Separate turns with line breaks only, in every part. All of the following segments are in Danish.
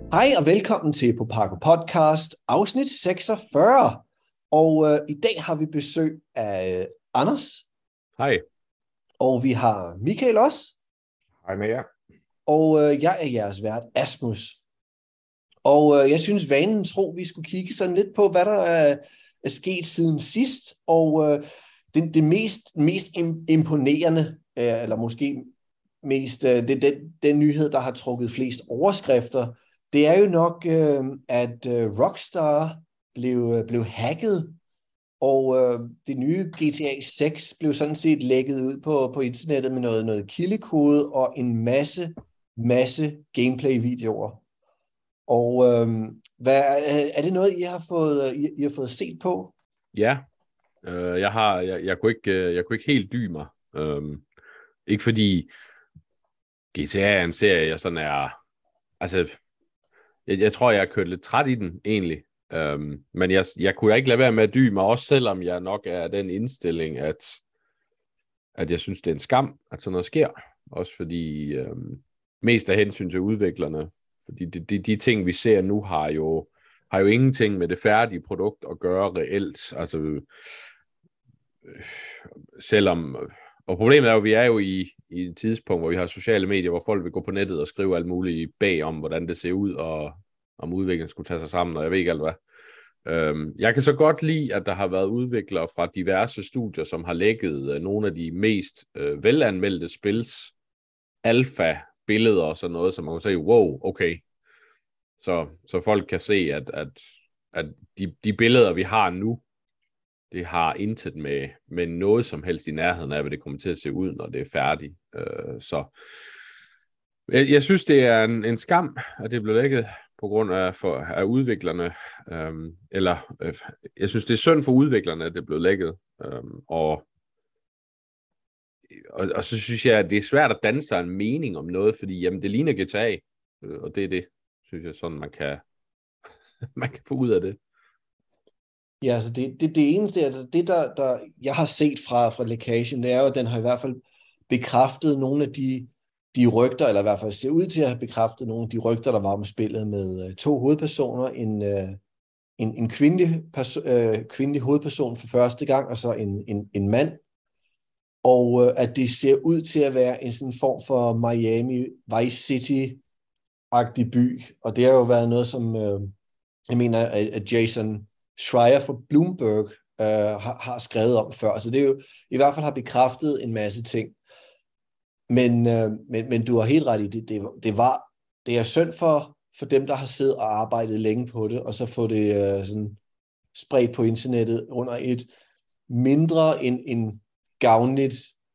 Hej og velkommen til Popago Podcast, afsnit 46. Og i dag har vi besøg af Anders,
Hej.
og vi har Michael også,
Hej med jer.
og jeg er jeres vært, Asmus. Og jeg synes, vanen tro, vi skulle kigge sådan lidt på, hvad der er sket siden sidst. Og det mest imponerende, eller måske mest den nyhed, der har trukket flest overskrifter, det er jo nok, at Rockstar blev hacket, og det nye GTA 6 blev sådan set lækket ud på internettet med noget kildekode og en masse gameplay-videoer. Og er det noget, I har fået set på?
Ja, jeg kunne ikke helt dy mig. Ikke fordi GTA er en serie, jeg sådan er... Altså, jeg tror, jeg har kørt lidt træt i den, egentlig. Men jeg kunne ikke lade være med at dy mig, også selvom jeg nok er den indstilling, at jeg synes, det er en skam, at sådan noget sker. Også fordi mest af hensyn til udviklerne. Fordi de ting, vi ser nu, har jo ingenting med det færdige produkt at gøre reelt. Altså, selvom... Og problemet er jo, at vi er jo i et tidspunkt, hvor vi har sociale medier, hvor folk vil gå på nettet og skrive alt muligt bag om, hvordan det ser ud, og om udviklingen skulle tage sig sammen, og jeg ved ikke alt hvad. Jeg kan så godt lide, at der har været udviklere fra diverse studier, som har lækket nogle af de mest velanmeldte spils, alfa-billeder og sådan noget, som man kan sige, wow, okay. Så folk kan se, at de billeder, vi har nu, det har intet med noget som helst i nærheden af, hvad det kommer til at se ud, når det er færdigt. Så jeg synes, det er en skam, at det blev lækket på grund af udviklerne. Jeg synes, det er synd for udviklerne, at det blev lækket. Og så synes jeg, at det er svært at danne sig en mening om noget, fordi jamen, det ligner GTA, og det er det, synes jeg, sådan man kan få ud af det.
Ja, altså det eneste, altså det der jeg har set fra lækagen, det er jo, at den har i hvert fald bekræftet nogle af de rygter, eller i hvert fald ser ud til at have bekræftet nogle af de rygter, der var om spillet med to hovedpersoner, en kvindelig hovedperson for første gang, og så en mand, og at det ser ud til at være en sådan form for Miami Vice City-agtig by, og det har jo været noget, som jeg mener, at Jason Schreier fra Bloomberg har skrevet om før. Så det er jo i hvert fald har bekræftet en masse ting. Men du har helt ret i det. Det er synd for dem, der har siddet og arbejdet længe på det, og så få det sådan spredt på internettet under et mindre end gavnligt.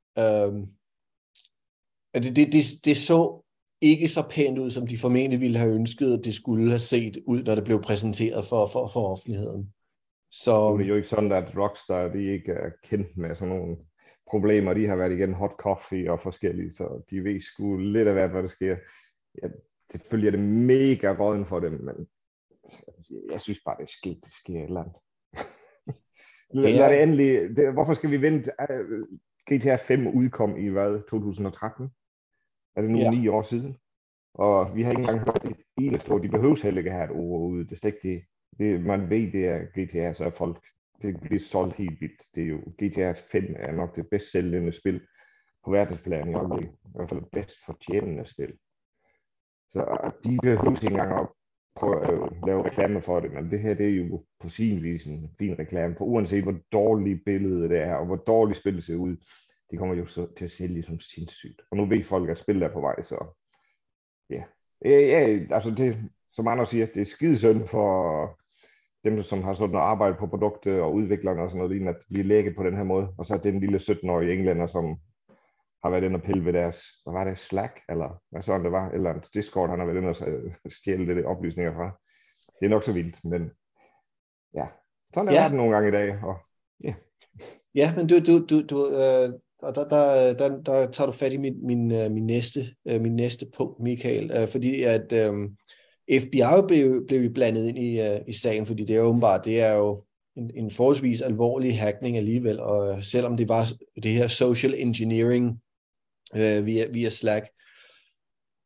Det så ikke så pænt ud, som de formentlig ville have ønsket, at det skulle have set ud, når det blev præsenteret for offentligheden. Så...
Nu er det jo ikke sådan, at Rockstar de ikke er kendt med sådan nogle problemer. De har været igennem hot coffee og forskellige, så de ved sgu lidt af hvad der sker. Ja, selvfølgelig er det mega råden for dem, men jeg synes bare, det sker et eller andet. Lad det endelig... Hvorfor skal vi vente? GTA 5 udkom i 2013? Er det nu 9 år siden? Og vi har ikke engang hørt et eneste ord. De behøver heller ikke have et ord ude. Det er slet ikke det. Man ved, det er GTA, så er folk... Det bliver solgt helt vildt. Det er jo... GTA 5 er nok det bedst sælgende spil på verdensplan i øjeblikket. I hvert fald det bedst fortjenende spil. Så de behøver ikke engang at prøve at lave reklame for det, men det her, det er jo på sin vis en fin reklame, for uanset hvor dårligt billede det er, og hvor dårligt spillet ser ud, det kommer jo så til at sælge som sindssygt. Og nu ved folk, at spillet er på vej, så ja. Altså det, som Anders siger, det er skide synd for dem, som har sådan noget arbejde på produkter og udviklerne og sådan noget, at blive lækket på den her måde. Og så er det en lille 17-årige englænder, som har været inde og pille ved deres, hvad var det, Slack, eller hvad sådan det var, eller Discord, han har været inde og stjæle det oplysninger fra. Det er nok så vildt, men ja, sådan er det nogle gange i dag, og ja.
Ja, men og der tager du fat i min næste punkt, Michael, fordi at FBI blev jo blandet ind i sagen, fordi det er åbenbart, det er jo en forholdsvis alvorlig hackning alligevel, og selvom det var det her social engineering via Slack,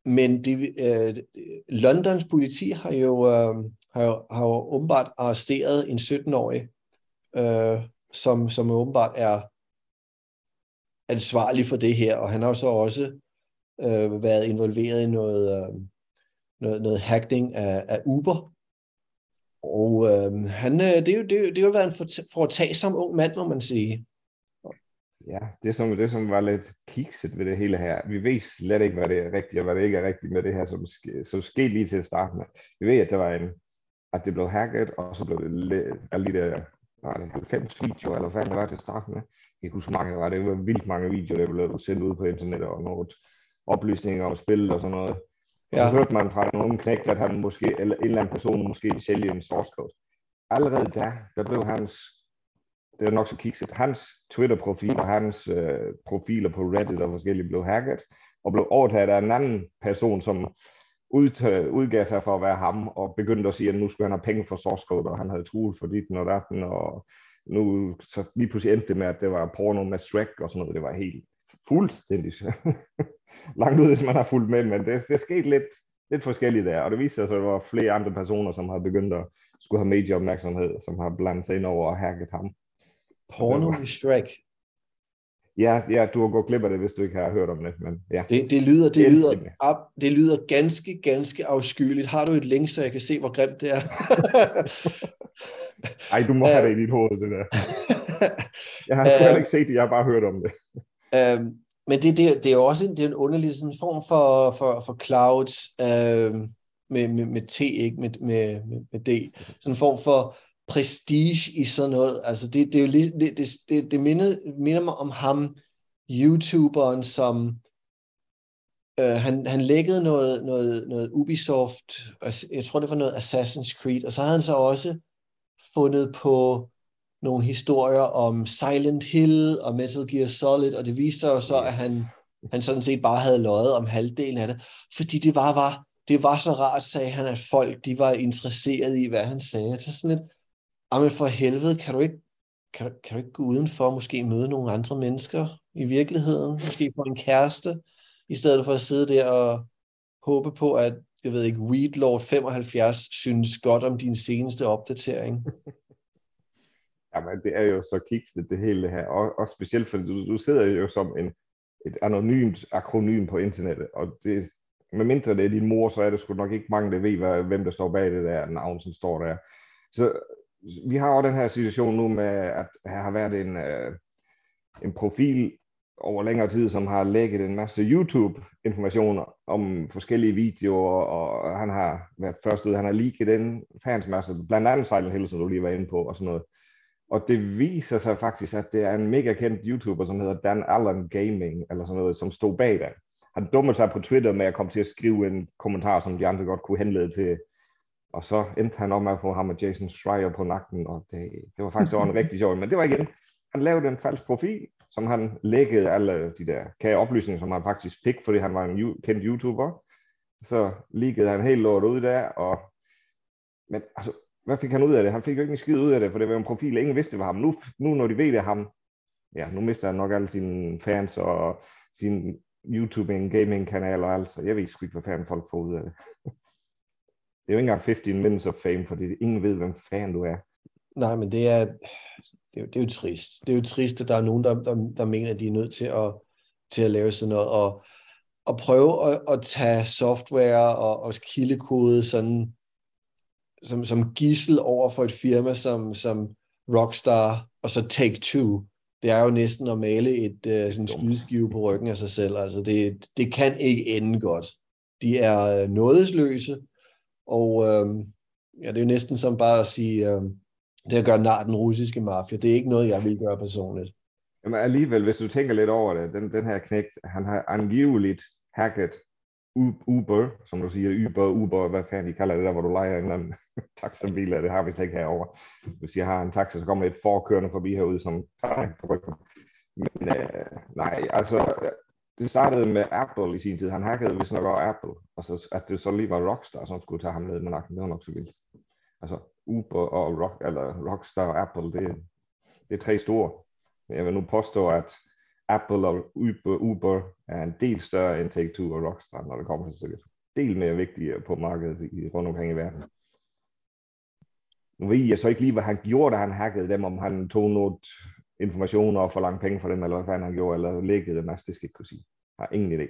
Men Londons politi har jo åbenbart arresteret en 17-årig, som åbenbart er ansvarlig for det her, og han har jo så også været involveret i noget hacking af Uber. Og det har jo været en foretagsom ung mand, må man sige.
Ja, det som var lidt kikset ved det hele her. Vi ved slet ikke, hvad det er rigtigt, og hvad det ikke er rigtigt med det her, som skete lige til at starte med. Vi ved, at det blev hacket, og så blev det alle de der 90 videoer, eller hvad det var til at starte med. Jeg kan huske mange, det var vildt mange videoer, der blev sendt ud på internettet, og nogle oplysninger om spil og sådan noget. Og så hørte man fra nogle knægt, at han måske, eller en eller anden person måske sælge en source code. Allerede der blev det er nok så kikset, hans Twitter-profil og hans profiler på Reddit og forskellige blev hacket, og blev overtaget af en anden person, som udgav sig for at være ham, og begyndte at sige, at nu skulle han have penge for source code, og han havde truet for dit og datten, og nu så lige pludselig endte det med, at det var porno med Shrek og sådan noget. Det var helt fuldstændig langt ud, hvis man har fulgt med, men det skete lidt forskelligt der, og det viste sig, at der var flere andre personer, som har begyndt at skulle have major opmærksomhed, som har blandet sig ind over og hacket ham.
Porno med Shrek.
Ja, du har gået glip af det, hvis du ikke har hørt om det, men ja.
Det lyder ganske afskyeligt. Har du et link, så jeg kan se, hvor grimt det er?
Ej, du må have det i dit hoved, det der. Jeg har ikke set det, jeg har bare hørt om det.
Men det er jo også en underlig sådan form for clouds med T, ikke med D. Sådan en form for prestige i sådan noget. Altså det er jo det minder mig om ham, YouTuberen, som han lækkede noget Ubisoft, jeg tror det var noget Assassin's Creed, og så havde han så også fundet på nogle historier om Silent Hill og Metal Gear Solid, og det viste sig jo så, at han sådan set bare havde løjet om halvdelen af det, fordi det var så rart, sagde han, at folk de var interesserede i, hvad han sagde. Så sådan lidt, men for helvede, kan du ikke gå udenfor, måske møde nogle andre mennesker i virkeligheden, måske få en kæreste, i stedet for at sidde der og håbe på, at, jeg ved ikke, Weedlord 75 synes godt om din seneste opdatering.
Jamen, det er jo så kikset det hele her, og specielt fordi du sidder jo som et anonymt akronym på internettet, og det, medmindre det er din mor, så er det sgu nok ikke mange, der ved, hvem der står bag det der navn, som står der. Så vi har også den her situation nu med, at her har været en profil over længere tid, som har lægget en masse YouTube-informationer om forskellige videoer, og han har været først ud, han har leaget en fansmasse, blandt andet Silent Hill, som du lige var inde på, og sådan noget. Og det viser sig faktisk, at det er en mega kendt YouTuber, som hedder Dan Allen Gaming, eller sådan noget, som stod bag det. Han dummede sig på Twitter med at komme til at skrive en kommentar, som de andre godt kunne henlede til. Og så endte han op med at få ham og Jason Schreier på nakken, og det var faktisk også en rigtig sjov. Men det var igen, han lavede en falsk profil, som han lækkede alle de der kære oplysninger, som han faktisk fik, fordi han var en kendt YouTuber. Så leakede han helt lort ud der, men altså, hvad fik han ud af det? Han fik jo ikke en skid ud af det, for det var en profil, ingen vidste, det var ham. Nu når de ved det ham, ja, nu mister han nok alle sine fans og sin YouTube gaming kanal og alt, så jeg ved sgu ikke, hvad fanden folk får ud af det. Det er jo ikke engang 15 minutes of fame, fordi ingen ved, hvem fan du er.
Nej, men det er jo trist. Det er jo trist, at der er nogen, der mener, at de er nødt til at lave sådan noget, og prøve at tage software og kildekode sådan, som gidsel over for et firma som Rockstar, og så Take-Two. Det er jo næsten at male et sådan skydeskive på ryggen af sig selv. Altså det kan ikke ende godt. De er nådesløse, og det er jo næsten som bare at sige, det at gøre nar den russiske mafia. Det er ikke noget, jeg vil gøre personligt.
Jamen alligevel, hvis du tænker lidt over det, den her knægt, han har angiveligt hacket Uber, som du siger, Uber, hvad fanden de kalder det der, hvor du lejer en eller anden taxabil, det har vi slet ikke herovre. Hvis jeg har en taxa, så kommer et forkørende forbi herude, som på ryggen. Men nej, altså, det startede med Apple i sin tid. Han hackede vist nok over Apple, og så at det så lige var Rockstar, som skulle tage ham ned med nakken. Det var nok så vildt. Altså, Uber og Rockstar og Apple, det er tre store. Men jeg vil nu påstå, at Apple og Uber er en del større end Take-Two og Rockstar, når det kommer til stykket. Del mere vigtige på markedet rundt omkring i verden. Nu ved jeg så ikke lige, hvad han gjorde, da han hackede dem, om han tog noget informationer og forlangte penge for dem, eller hvad fanden han gjorde, eller lækkede dem, det skal ikke kunne sige. Jeg har ingen idé.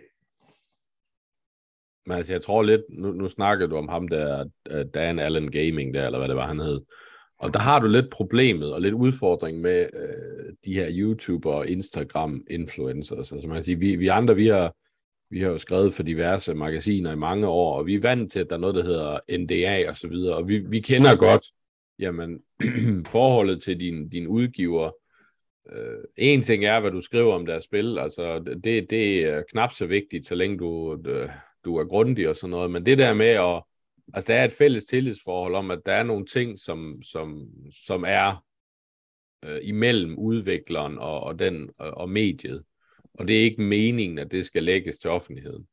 Men altså, jeg tror lidt, nu snakkede du om ham der, Dan Allen Gaming der, eller hvad det var, han hed. Og der har du lidt problemet og lidt udfordring med de her YouTuber og Instagram-influencers. Altså man kan sige, vi andre, vi har jo skrevet for diverse magasiner i mange år, og vi er vant til, at der er noget, der hedder NDA og så videre, og vi kender godt, jamen, forholdet til din udgiver. En ting er, hvad du skriver om deres spil, altså det er knap så vigtigt, så længe du er grundig og sådan noget, men det der med at, altså der er et fælles tillidsforhold om, at der er nogle ting, som er imellem udvikleren og mediet, og det er ikke meningen, at det skal lægges til offentligheden.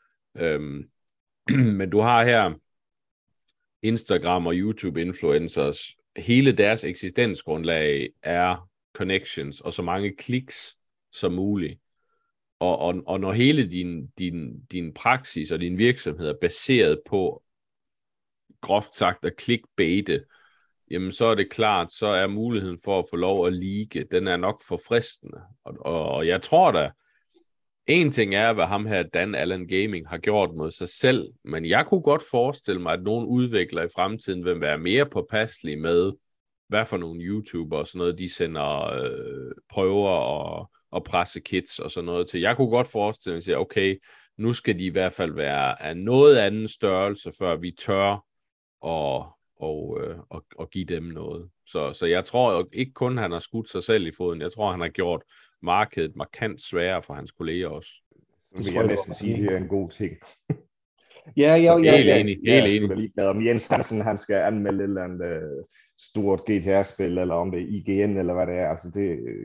Men du har her Instagram og YouTube-influencers, hele deres eksistensgrundlag er connections og så mange kliks som muligt. Og når hele din praksis og din virksomhed er baseret på, groft sagt, at clickbaite, jamen så er det klart, så er muligheden for at få lov at leake, den er nok for fristende. Og jeg tror da, en ting er, hvad ham her Dan Allen Gaming har gjort mod sig selv, men jeg kunne godt forestille mig, at nogle udviklere i fremtiden vil være mere påpasselige med, hvad for nogle YouTuber og sådan noget, de sender prøver og presse-kits og sådan noget til. Jeg kunne godt forestille mig, at okay, nu skal de i hvert fald være af noget anden størrelse, før vi tør og give dem noget. Så jeg tror ikke kun, han har skudt sig selv i foden. Jeg tror, han har gjort markedet markant sværere for hans kolleger også.
Det vil jeg næsten sige, det er en god ting.
Helt enig.
Jeg er lige glad om Jens Hansen, han skal anmelde et eller andet stort GTR-spil, eller om det er IGN, eller hvad det er. Altså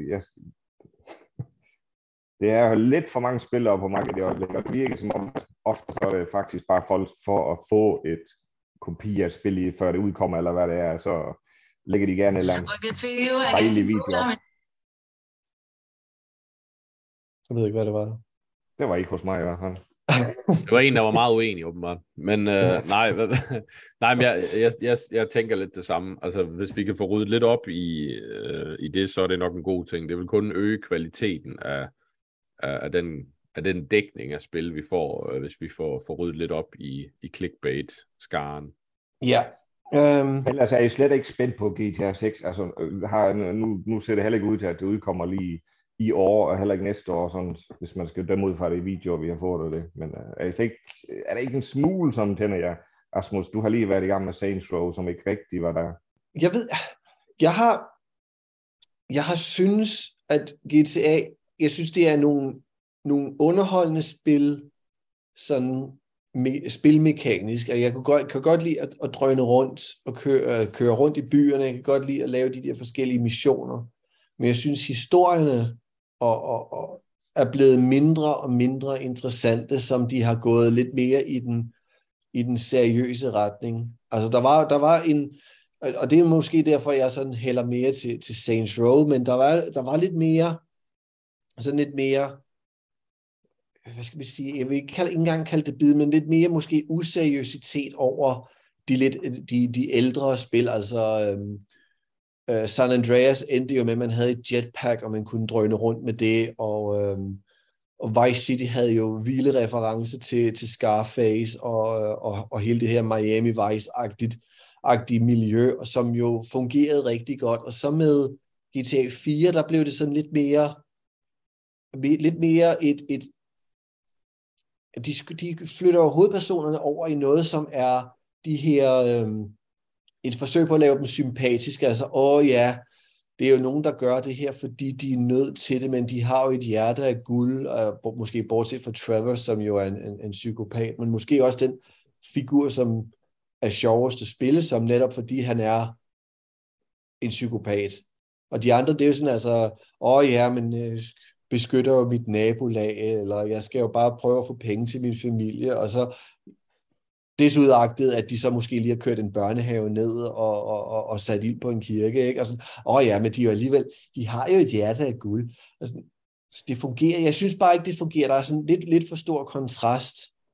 det er lidt for mange spillere på markedet i øjeblikket, og det virker som om, ofte så er det faktisk bare folk for at få et kopi af et spil, før det udkommer, eller hvad det er, så lægger de gerne et eller andet dejlig video op.
Jeg ved ikke, hvad det var.
Det var ikke hos mig i hvert fald.
Det var en, der var meget uenig, åbenbart. Men men jeg tænker lidt det samme. Altså, hvis vi kan få ryddet lidt op i det, så er det nok en god ting. Det vil kun øge kvaliteten af den dækning af spil, vi får, hvis vi får ryddet lidt op i clickbait-skaren.
Ja.
Ellers er jeg slet ikke spændt på GTA 6. Altså, nu ser det heller ikke ud til, at det udkommer lige i år, og heller ikke næste år, sådan, hvis man skal dømme ud fra det videoer, vi har fået det. Men er der ikke en smule, som tænder jeg? Asmus, du har lige været i gang med Saints Row, som ikke rigtig var der.
Jeg har synes, at GTA, jeg synes, det er nogle underholdende spil, sådan spilmekanisk, og jeg kan godt lide at drøne rundt og køre rundt i byerne. Jeg kan godt lide at lave de der forskellige missioner. Men jeg synes, historierne og er blevet mindre og mindre interessante, som de har gået lidt mere i den seriøse retning. Altså der var en, og det er måske derfor, jeg sådan hælder mere til Saints Row, men der var lidt mere, sådan lidt mere, hvad skal vi sige, jeg vil ikke engang kalde det bid, men lidt mere måske useriøsitet over de ældre spil, altså San Andreas endte jo med, at man havde et jetpack, og man kunne drøne rundt med det, og Vice City havde jo vilde referencer til Scarface, og hele det her Miami Vice-agtige miljø, og som jo fungerede rigtig godt. Og så med GTA 4, der blev det sådan lidt mere de flytter hovedpersonerne over i noget, som er de her et forsøg på at lave dem sympatiske, altså det er jo nogen, der gør det her, fordi de er nødt til det, men de har jo et hjerte af guld, måske bortset fra Trevor, som jo er en psykopat, men måske også den figur, som er sjovest at spille, som netop fordi han er en psykopat. Og de andre, det er jo sådan altså, beskytter jo mit nabolag, eller jeg skal jo bare prøve at få penge til min familie, og så desudagtet, at de så måske lige har kørt en børnehave ned og sat ild på en kirke, ikke? Og sådan, men de er jo alligevel, de har jo et hjerte af guld. Og sådan, Så det fungerer. Jeg synes bare ikke, det fungerer. Der er sådan lidt for stor kontrast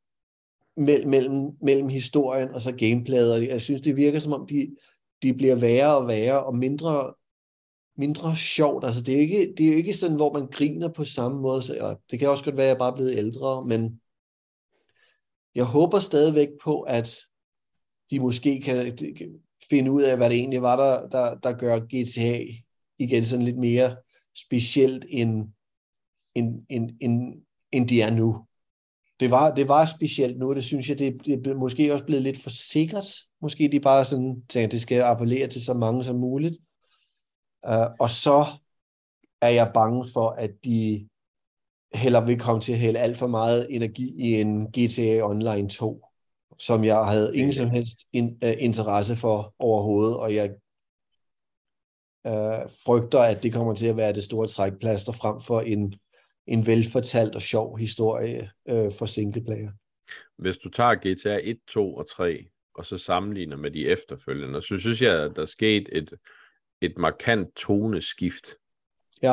mellem historien og så gameplayet. Og jeg synes, det virker som om, de bliver værre og værre og mindre sjovt. Altså, det er jo ikke sådan, hvor man griner på samme måde. Så, det kan også godt være, at jeg bare er blevet ældre, men jeg håber stadigvæk på, at de måske kan finde ud af, hvad det egentlig var, der gør GTA igen sådan lidt mere specielt, end de er nu. Det var specielt nu, og det synes jeg, det er måske også blevet lidt for sikkert. Måske de bare sådan tænker, at det skal appellere til så mange som muligt. Og så er jeg bange for, at de heller vil komme til at hælde alt for meget energi i en GTA Online 2, som jeg havde ingen som helst interesse for overhovedet, og jeg frygter, at det kommer til at være det store trækplaster frem for en velfortalt og sjov historie for singleplayer.
Hvis du tager GTA 1, 2 og 3, og så sammenligner med de efterfølgende, så synes jeg, at der skete et markant toneskift.
Ja.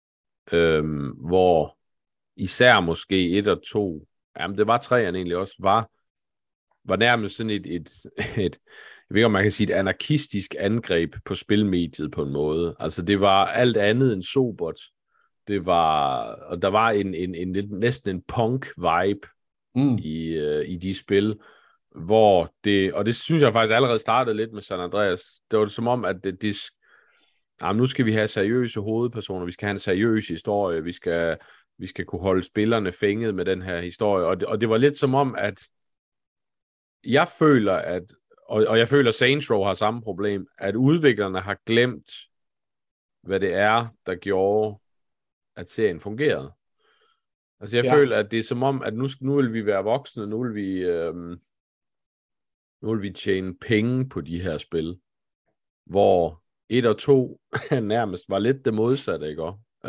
Hvor især måske 1 og 2, jamen det var 3'erne egentlig også, var nærmest sådan et jeg ved ikke, om man kan sige, et anarkistisk angreb på spilmediet på en måde. Altså det var alt andet end sobert. Og der var næsten en punk-vibe i de spil, hvor og det synes jeg faktisk allerede startede lidt med San Andreas. Det var som om, at nu skal vi have seriøse hovedpersoner, vi skal have en seriøs historie, vi skal kunne holde spillerne fænget med den her historie, og det var lidt som om, at jeg føler, og jeg føler, Saints Row har samme problem, at udviklerne har glemt, hvad det er, der gjorde, at serien fungerede. Altså jeg føler, at det er som om, at nu vil vi være voksne, nu vil vi tjene penge på de her spil, hvor 1 og 2 nærmest var lidt det modsatte, ikke?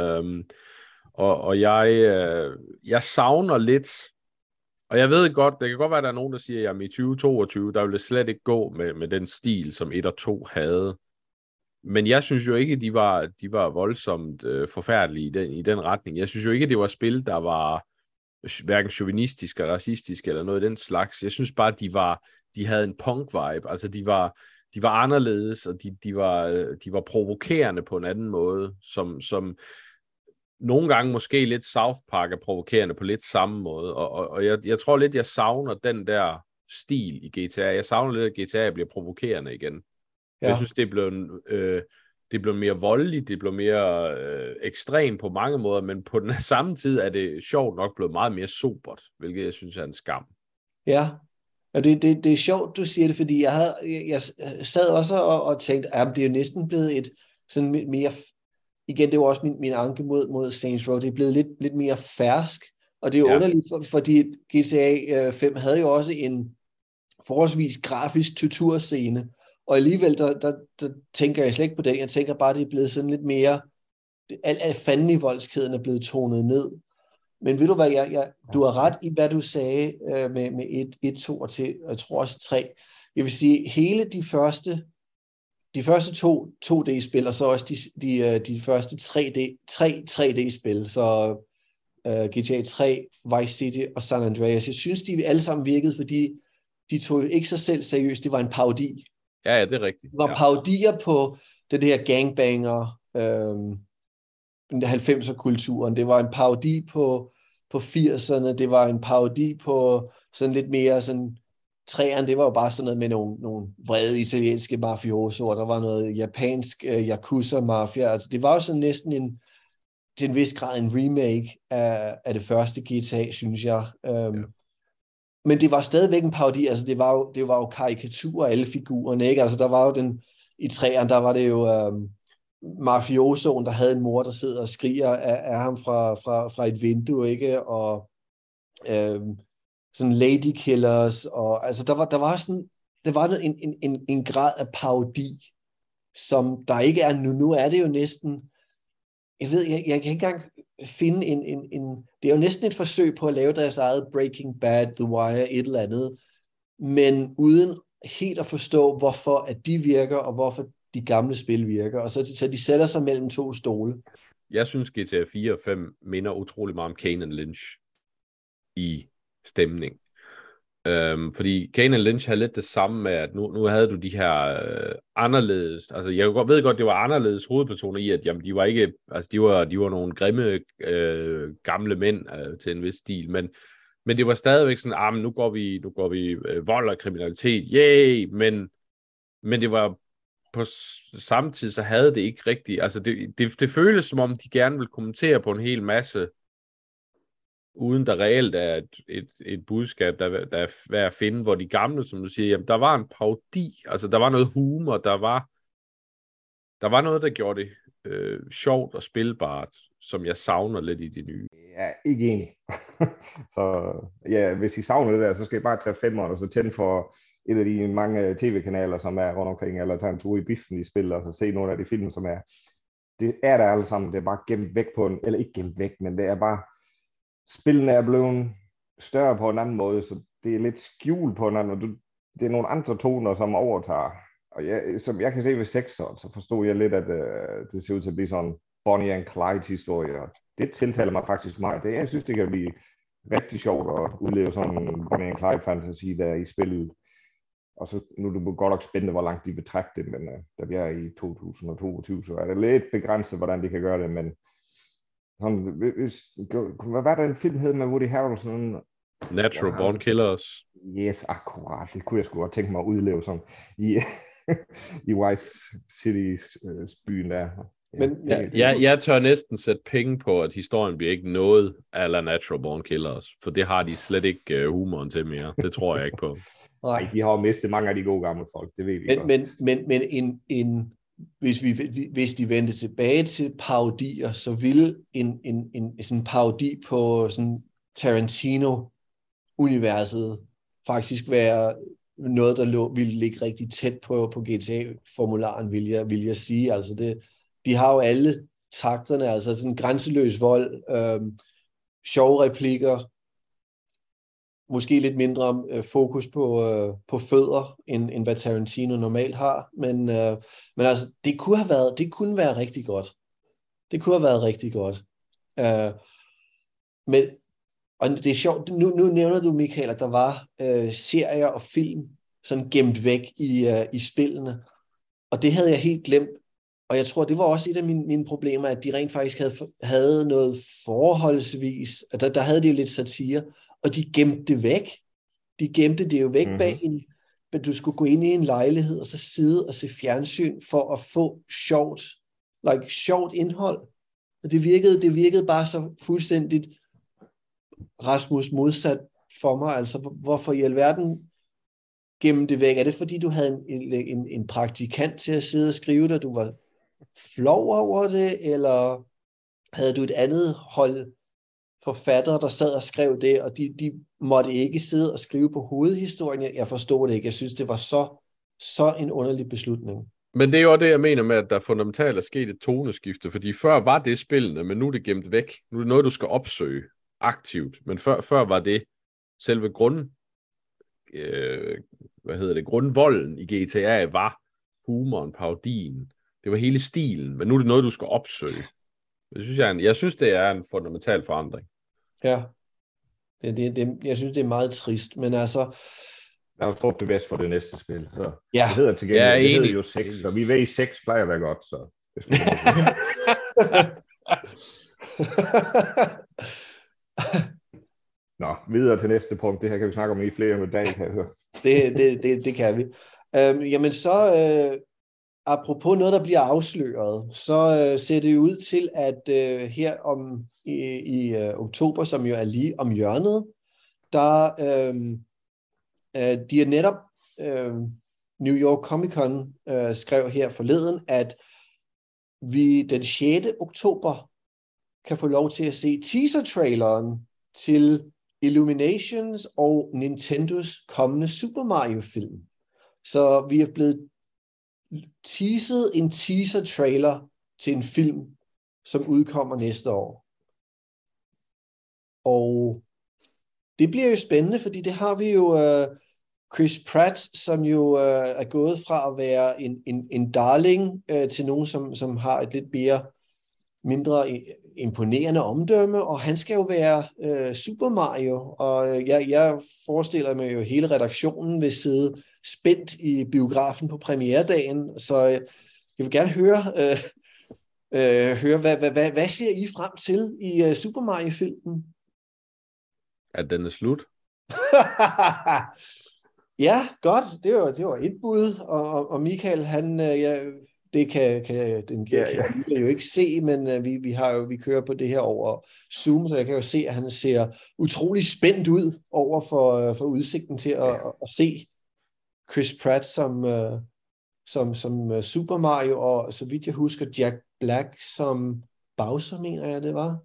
Og jeg savner lidt, og jeg ved godt, det kan godt være, at der er nogen, der siger, at i 2022, der ville det slet ikke gå med den stil, som 1 og 2 havde. Men jeg synes jo ikke, de var voldsomt forfærdelige i den retning. Jeg synes jo ikke, det var spil, der var hverken chauvinistiske, racistiske eller noget af den slags. Jeg synes bare, de havde en punk-vibe. Altså, de var anderledes, og de var provokerende på en anden måde, som nogle gange måske lidt South Park er provokerende på lidt samme måde. Og jeg tror lidt, jeg savner den der stil i GTA. Jeg savner lidt, at GTA bliver provokerende igen. Ja. Jeg synes, det blev mere voldeligt, det blev mere ekstremt på mange måder, men på den samme tid er det sjovt nok blevet meget mere sobert, hvilket jeg synes er en skam.
Ja, og det er sjovt, du siger det, fordi jeg sad også og tænkte, at det er jo næsten blevet et sådan mere, igen, det var også min anke mod Saints Row, det er blevet lidt mere fersk, og det er jo underligt, fordi GTA 5 havde jo også en forholdsvis grafisk torturscene, og alligevel, der tænker jeg slet ikke på det. Jeg tænker bare, det er blevet sådan lidt mere, alt fanden i voldskæden er blevet tonet ned. Men ved du hvad, du har ret i, hvad du sagde med 1, 2 og til, jeg tror også 3. Jeg vil sige, hele de første 2D-spil, og så også de første 3D-spil, så GTA 3, Vice City og San Andreas. Jeg synes, de alle sammen virkede, fordi de tog ikke sig selv seriøst. Det var en parodi.
Ja, det er rigtigt.
Det var parodier på det her gangbanger, 90'er-kulturen. Det var en parodi på 80'erne. Det var en parodi på sådan lidt mere sådan 3'erne. Det var jo bare sådan noget med nogle vrede italienske mafiosoer. Der var noget japansk Yakuza-mafia. Altså, det var jo sådan næsten til en vis grad en remake af det første GTA, synes jeg. Men det var stadigvæk en parodi, altså det var jo karikaturer af alle figurerne, ikke? Altså der var jo i 3'eren, der var det jo mafiosoen, der havde en mor, der sidder og skriger af ham fra et vindue, ikke? Og sådan lady killers, og altså der var en grad af parodi, som der ikke er nu. Nu er det jo næsten, jeg kan ikke engang finde det er jo næsten et forsøg på at lave deres eget Breaking Bad, The Wire, et eller andet, men uden helt at forstå, hvorfor at de virker, og hvorfor de gamle spil virker, og så de sætter sig mellem to stole.
jeg synes GTA 4 og 5 minder utrolig meget om Kane Lynch i stemning. Fordi Kane Lynch havde lidt det samme med, at nu havde du de her anderledes, altså jeg ved godt, det var anderledes hovedpersoner i, at jamen, de var ikke, altså de var nogle grimme gamle mænd til en vis stil, men det var stadigvæk sådan, men nu går vi vold og kriminalitet, yay, men det var på samme tid, så havde det ikke rigtigt, altså det føles som om, de gerne vil kommentere på en hel masse, uden der reelt er et budskab, der er værd at finde, hvor de gamle, som du siger, jamen, der var en parodi, altså der var noget humor, der var noget, der gjorde det sjovt og spilbart, som jeg savner lidt i de nye.
Jeg er ikke enig. Så ja, hvis I savner det der, så skal I bare tage 5'eren og så tænde for et af de mange tv-kanaler, som er rundt omkring, eller tage en tur i biffen i spil, og så se nogle af de film, som er. Det er der alle sammen, det er bare gemt væk på en, eller ikke gemt væk, men det er bare, spillene er blevet større på en anden måde, så det er lidt skjult på en anden måde. Det er nogle andre toner, som overtager. Og som jeg kan se ved 6'eren, så forstod jeg lidt, at det ser ud til at blive sådan Bonnie and Clyde-historie. Det tiltaler mig faktisk meget. Jeg synes, det kan blive rigtig sjovt at udleve sådan en Bonnie and Clyde-fantasi der i spillet. Og så nu er det godt nok spændende, hvor langt de vil trække det, men da vi er i 2022, så er det lidt begrænset, hvordan de kan gøre det, men sådan, hvad var der en film hed med Woody Harrelson?
Natural Born Killers.
Yes, akkurat. Det kunne jeg sgu godt tænke mig at udleve sådan i Vice City's byen der.
Men jeg tør næsten sætte penge på, at historien bliver ikke noget a la Natural Born Killers, for det har de slet ikke humoren til mere. Det tror jeg ikke på.
Nej, de har jo mistet mange af de gode gamle folk, det ved vi godt.
Men hvis de vendte tilbage til parodier, så ville en sådan parodi på sådan Tarantino-universet faktisk være noget, der ville ligge rigtig tæt på GTA-formularen, vil jeg sige. Altså de har jo alle takterne, altså sådan grænseløs vold, sjove replikker, måske lidt mindre fokus på fødder, end hvad Tarantino normalt har, men altså, det kunne være rigtig godt. Det kunne have været rigtig godt. Men, og det er sjovt, nu nævner du, Michael, at der var serier og film sådan gemt væk i spillene, og det havde jeg helt glemt, og jeg tror, det var også et af mine problemer, at de rent faktisk havde noget forholdsvis, at der havde de jo lidt satire, og de gemte det væk. De gemte det jo væk bag men du skulle gå ind i en lejlighed, og så sidde og se fjernsyn, for at få sjovt indhold. Og det virkede bare så fuldstændigt Rasmus modsat for mig. Altså, hvorfor i alverden gemme det væk? Er det fordi, du havde en praktikant til at sidde og skrive det, og du var flov over det, eller havde du et andet hold forfattere, der sad og skrev det, og de måtte ikke sidde og skrive på hovedhistorien? Jeg forstod det ikke. Jeg synes, det var så en underlig beslutning.
Men det er jo det, jeg mener med, at der fundamentalt er sket et toneskifte, fordi før var det spillende, men nu er det gemt væk. Nu er det noget, du skal opsøge aktivt, men før var det selve grundvolden i GTA var humoren, parodien. Det var hele stilen, men nu er det noget, du skal opsøge. Jeg synes, det er en fundamental forandring.
Ja, jeg synes, det er meget trist, men altså...
Jeg tror, det er bedst for det næste spil. Så.
Ja.
Det hedder til gengæld, det hedder jo 6, så vi ved, at 6 plejer at være godt, så... Nå, videre til næste punkt. Det her kan vi snakke om i flere dage, kan jeg høre.
Det kan vi. Jamen så... apropos noget, der bliver afsløret, så ser det ud til, at her i oktober, som jo er lige om hjørnet, der de er netop New York Comic Con skrev her forleden, at vi den 6. oktober kan få lov til at se teaser-traileren til Illuminations og Nintendos kommende Super Mario-film. Så vi er blevet teaset en teaser-trailer til en film, som udkommer næste år. Og det bliver jo spændende, fordi det har vi jo Chris Pratt, som jo er gået fra at være en darling til nogen, som har et lidt mindre imponerende omdømme, og han skal jo være Super Mario, og jeg forestiller mig jo, hele redaktionen vil sidde spændt i biografen på premieredagen, så jeg vil gerne høre hvad ser I frem til i Super Mario-filmen?
At den er slut.
Ja, godt. Det var et bud, og Michael, han, det kan jo ikke se, men vi kører på det her over Zoom, så jeg kan jo se, at han ser utrolig spændt ud over for udsigten til at se Chris Pratt som Super Mario, og så vidt jeg husker, Jack Black som Bowser, mener jeg, det var.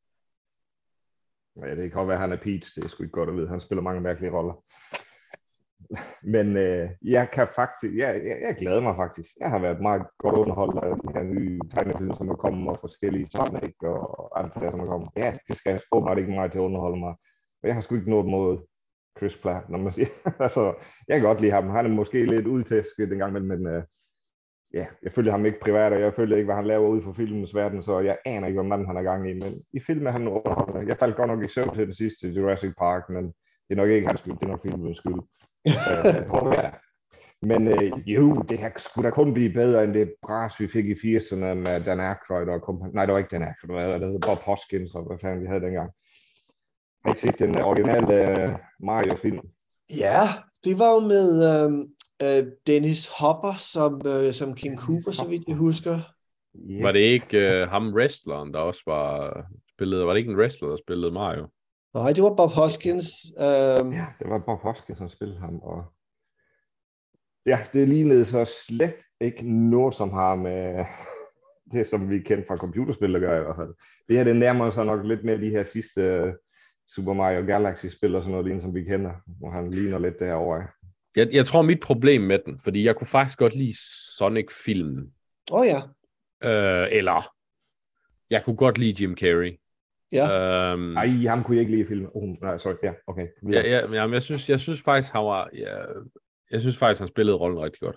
Ja, det kan godt være, at han er Peach, det er sgu ikke godt at vide. Han spiller mange mærkelige roller. Men jeg kan faktisk, jeg glæder mig faktisk. Jeg har været meget godt underholdt af de her nye tegnefilm, som er kommet, og forskellige Sonic og alt det der, som er kommet. Ja, det skal åbenbart ikke meget til at underholde mig. Og jeg har sgu ikke noget mod Chris Pratt, når man siger. Altså, jeg kan godt lide ham. Han er måske lidt udtæsket en gang, men jeg følger ham ikke privat, og jeg følger ikke, hvad han laver ude for filmens verden, så jeg aner ikke, hvad manden han er gang i. Men i filmen er han underholdende. Jeg faldt godt nok i søvn til den sidste Jurassic Park, men det er nok ikke hans skyld, det er nok filmens skyld. Men det her skulle da kun blive bedre end det bras, vi fik i 80'erne med Dan Aykroyd og kompagni. Nej, det var ikke Dan Aykroyd, det hed Bob Hoskins, og hvad fanden vi havde dengang. Jeg har ikke set den originale Mario-film.
Ja, det var jo med Dennis Hopper som King Koopa, så vidt jeg husker.
Yes. Var det ikke ham wrestleren, der også var spillet? Var det ikke en wrestler, der spillede Mario?
Nej, det var Bob Hoskins.
Ja, det var Bob Hoskins, som spillede ham. Og ja, det lignede så slet ikke noget, som har med det, som vi kender fra computerspil at gøre i hvert fald. Det her, det nærmer sig nok lidt mere de her sidste Super Mario Galaxy-spil og sådan noget lignende, som vi kender, hvor han ligner lidt derovre.
Jeg tror, mit problem med den, fordi jeg kunne faktisk godt lide Sonic-filmen.
Ja.
Eller jeg kunne godt lide Jim Carrey.
Ja.
Ej, ham kunne jeg ikke lide i filmen. Nej, sorry. Ja, okay.
Men jeg synes faktisk, jeg synes faktisk, han spillede rollen rigtig godt.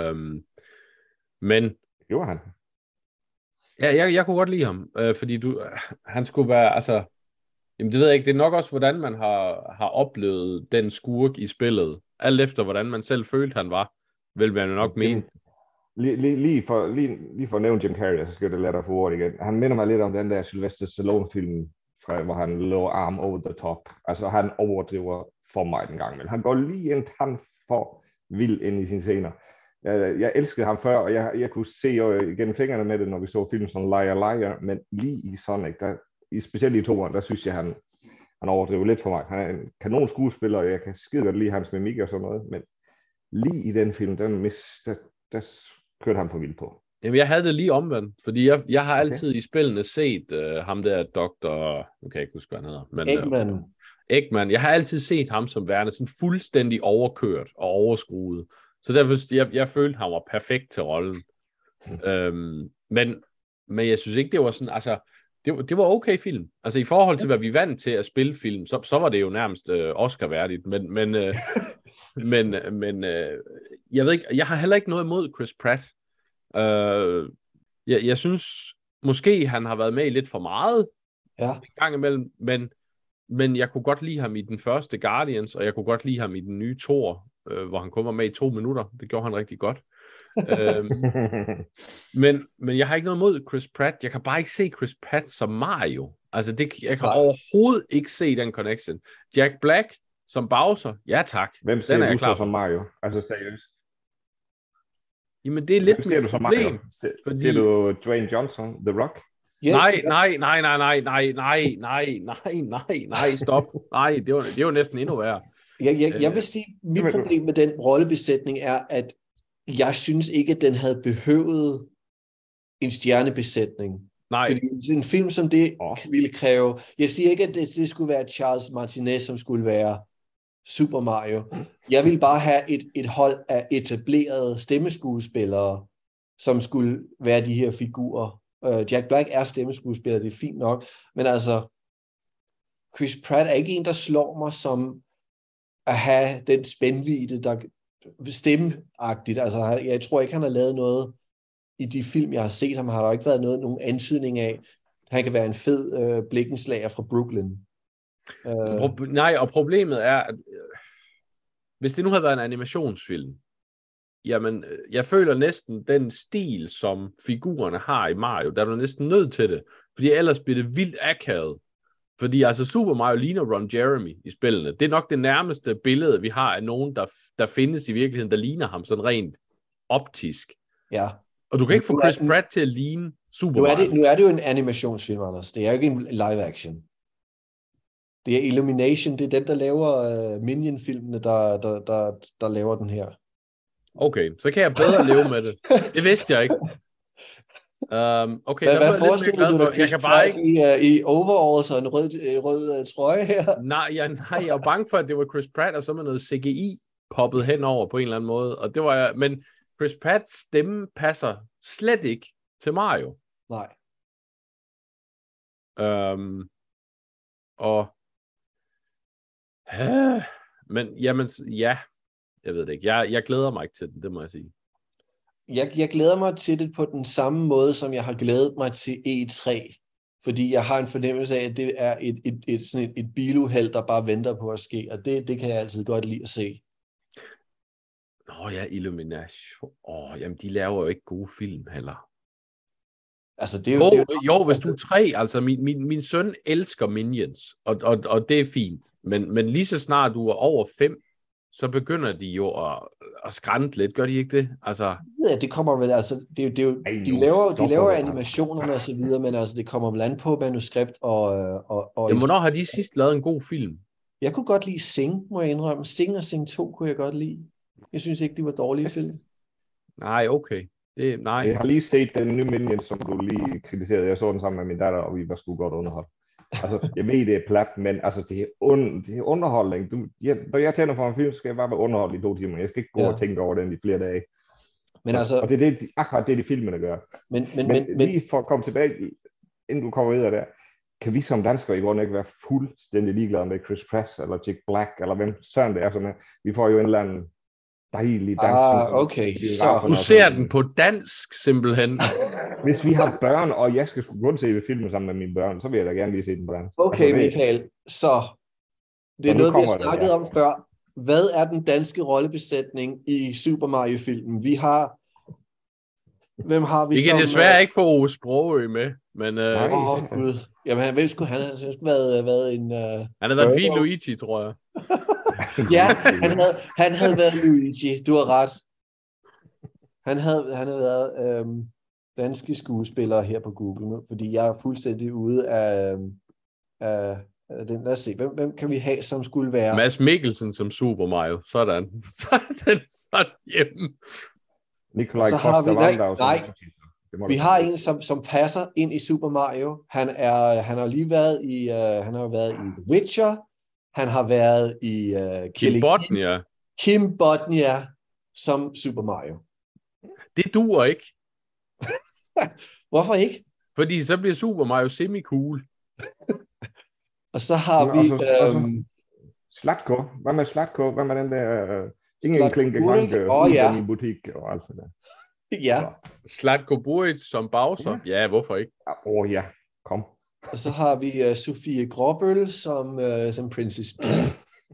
Men
det var han.
Ja, jeg kunne godt lide ham, fordi han skulle være, altså, jamen det ved jeg ikke, det er nok også, hvordan man har oplevet den skurk i spillet, alt efter, hvordan man selv følte, han var, vil man jo nok mene.
Lige for at nævne Jim Carrey, så skal det lade dig få ordet igen. Han minder mig lidt om den der Sylvester Stallone-film, hvor han lå arm over the top. Altså, han overdriver for mig den gang, men han går lige en tand for vild ind i sine scener. Jeg elskede ham før, og jeg kunne se gennem fingrene med det, når vi så film som Liar Liar, men lige i Sonic, specielt i toeren, der synes jeg, han overdriver lidt for mig. Han er en kanon skuespiller, og jeg kan skide godt lide hans mimik og sådan noget, men lige i den film, der kørte han for vildt på.
Jamen, jeg havde det lige omvendt, fordi jeg har altid i spillene set ham der doktor, nu kan jeg ikke huske, hvad han hedder. Men, Eggman. Jeg har altid set ham som værende sådan fuldstændig overkørt og overskruet. Så derfor, jeg følte, han var perfekt til rollen. Men jeg synes ikke, det var sådan, altså, det var okay film. Altså, i forhold til, hvad vi er vant til at spille film, så var det jo nærmest Oscar-værdigt. Men jeg ved ikke, jeg har heller ikke noget imod Chris Pratt. Jeg synes, måske han har været med i lidt for meget en gang imellem, men jeg kunne godt lide ham i den første Guardians, og jeg kunne godt lide ham i den nye Thor, hvor han kun var med i 2 minutter. Det gjorde han rigtig godt. Men jeg har ikke noget mod Chris Pratt. Jeg kan bare ikke se Chris Pratt som Mario. Altså, jeg kan overhovedet ikke se den connection. Jack Black som Bowser, ja tak.
Hvem ser du så som Mario? Altså seriøst.
Jamen, det er lidt
ser du som Mario? Fordi... Ser du Dwayne Johnson, The Rock?
Yes. Nej, stop. Nej, det er jo næsten endnu værre.
Jeg vil sige, mit problem med den rollebesætning er, at jeg synes ikke, at den havde behøvet en stjernebesætning.
Nej.
Fordi en film som det ville kræve... Jeg siger ikke, at det skulle være Charles Martinet, som skulle være Super Mario. Jeg ville bare have et hold af etablerede stemmeskuespillere, som skulle være de her figurer. Jack Black er stemmeskuespiller, det er fint nok, men altså Chris Pratt er ikke en, der slår mig som at have den spændvidde, der stemmeagtigt. Altså, jeg tror ikke, han har lavet noget i de film, jeg har set ham, har der ikke været nogen antydning af, han kan være en fed blikkenslager fra Brooklyn.
Nej, og problemet er, at hvis det nu havde været en animationsfilm, jamen, jeg føler næsten den stil, som figurerne har i Mario, der er du næsten nødt til det, fordi ellers bliver det vildt akavet. Fordi altså Super Mario ligner Ron Jeremy i spillene. Det er nok det nærmeste billede, vi har af nogen, der findes i virkeligheden, der ligner ham sådan rent optisk.
Ja.
Og du kan ikke få Chris Pratt til at ligne Super Mario.
Nu er det jo en animationsfilm, Anders. Det er jo ikke en live action. Det er Illumination, det er dem, der laver Minion-filmene, der laver den her.
Okay, så kan jeg bedre leve med det. Det vidste jeg ikke. Okay,
hvad forestiller du dig,
jeg kan bare ikke
i overalls og en rød trøje her?
Nej, jeg var bange for, at det var Chris Pratt, og så med noget CGI poppet henover på en eller anden måde. Og det var jeg, men Chris Pratts stemme passer slet ikke til Mario.
Nej.
Men jamen, ja, jeg ved det ikke. Jeg glæder mig ikke til den, det må jeg sige.
Jeg glæder mig til det på den samme måde, som jeg har glædet mig til E3. Fordi jeg har en fornemmelse af, at det er et biluheld, der bare venter på at ske. Og det kan jeg altid godt lide at se.
Ja, Illumination. Jamen, de laver jo ikke gode film heller.
Altså, det er
jo, hvis du er 3, altså min søn elsker Minions, og det er fint. Men lige så snart du er over 5, så begynder de jo at skrænte lidt, gør de ikke det? Altså...
Ja, det kommer vel, altså, de laver animationerne og så videre, men altså, det kommer vel an på manuskript og
Jamen, hvornår har de sidst lavet en god film?
Jeg kunne godt lide Sing, må jeg indrømme. Sing og Sing 2 kunne jeg godt lide. Jeg synes ikke, de var dårlige film.
Nej, okay. Nej.
Jeg har lige set den nye Minions, som du lige kritiserede. Jeg så den sammen med min datter, og vi var sgu godt underholdt. Altså, jeg ved, det er plat, men altså, det er underholdning. Når jeg tænder for en film, skal jeg bare være underholdt i 2 timer. Jeg skal ikke gå og tænke over den i flere dage.
Men altså...
Og det er akkurat det, de filmene gør. Men lige for at komme tilbage, inden du kommer videre der, kan vi som danskere i grunden ikke være fuldstændig ligeglade med Chris Pratt, eller Jack Black, eller hvem søren det er sådan. Vi får jo en eller anden dejlig dansk.
Okay.
Så du ser den på dansk, simpelthen.
Hvis vi har børn, og jeg skal kun se filmen sammen med mine børn, så vil jeg da gerne lige se den på dansk.
Okay, altså, Michael. Så det er noget, vi har snakket om før. Hvad er den danske rollebesætning i Super Mario-filmen? Hvem har vi
som... Vi kan desværre ikke få Ove Sprogøe med, men...
Gud. Jamen, han har været en...
Han har været en fin Luigi, tror jeg.
Ja, han havde været Luigi. Du har ret. Han havde været danske skuespillere her på Google nu, fordi jeg er fuldstændig ude af den. Lad os se. Hvem kan vi have, som skulle være...
Mads Mikkelsen som Super Mario. Sådan. Sådan hjemme.
Nikolaj Coster-Waldau.
Nej. Vi har en, som passer ind i Super Mario. Han har lige været i The Witcher. Han har været i Kim Bodnia som Super Mario.
Det duer ikke.
Hvorfor ikke?
Fordi så bliver Super Mario semi-cool.
Og så har vi...
Slatko. Hvad med Slatko? Hvad med den der... Ingen klinke i butik og alt det der.
Ja.
Slatko Buric som Bowser? Ja, hvorfor ikke?
Ja, kom.
Og så har vi Sofie Gråbøl som Princess Peach.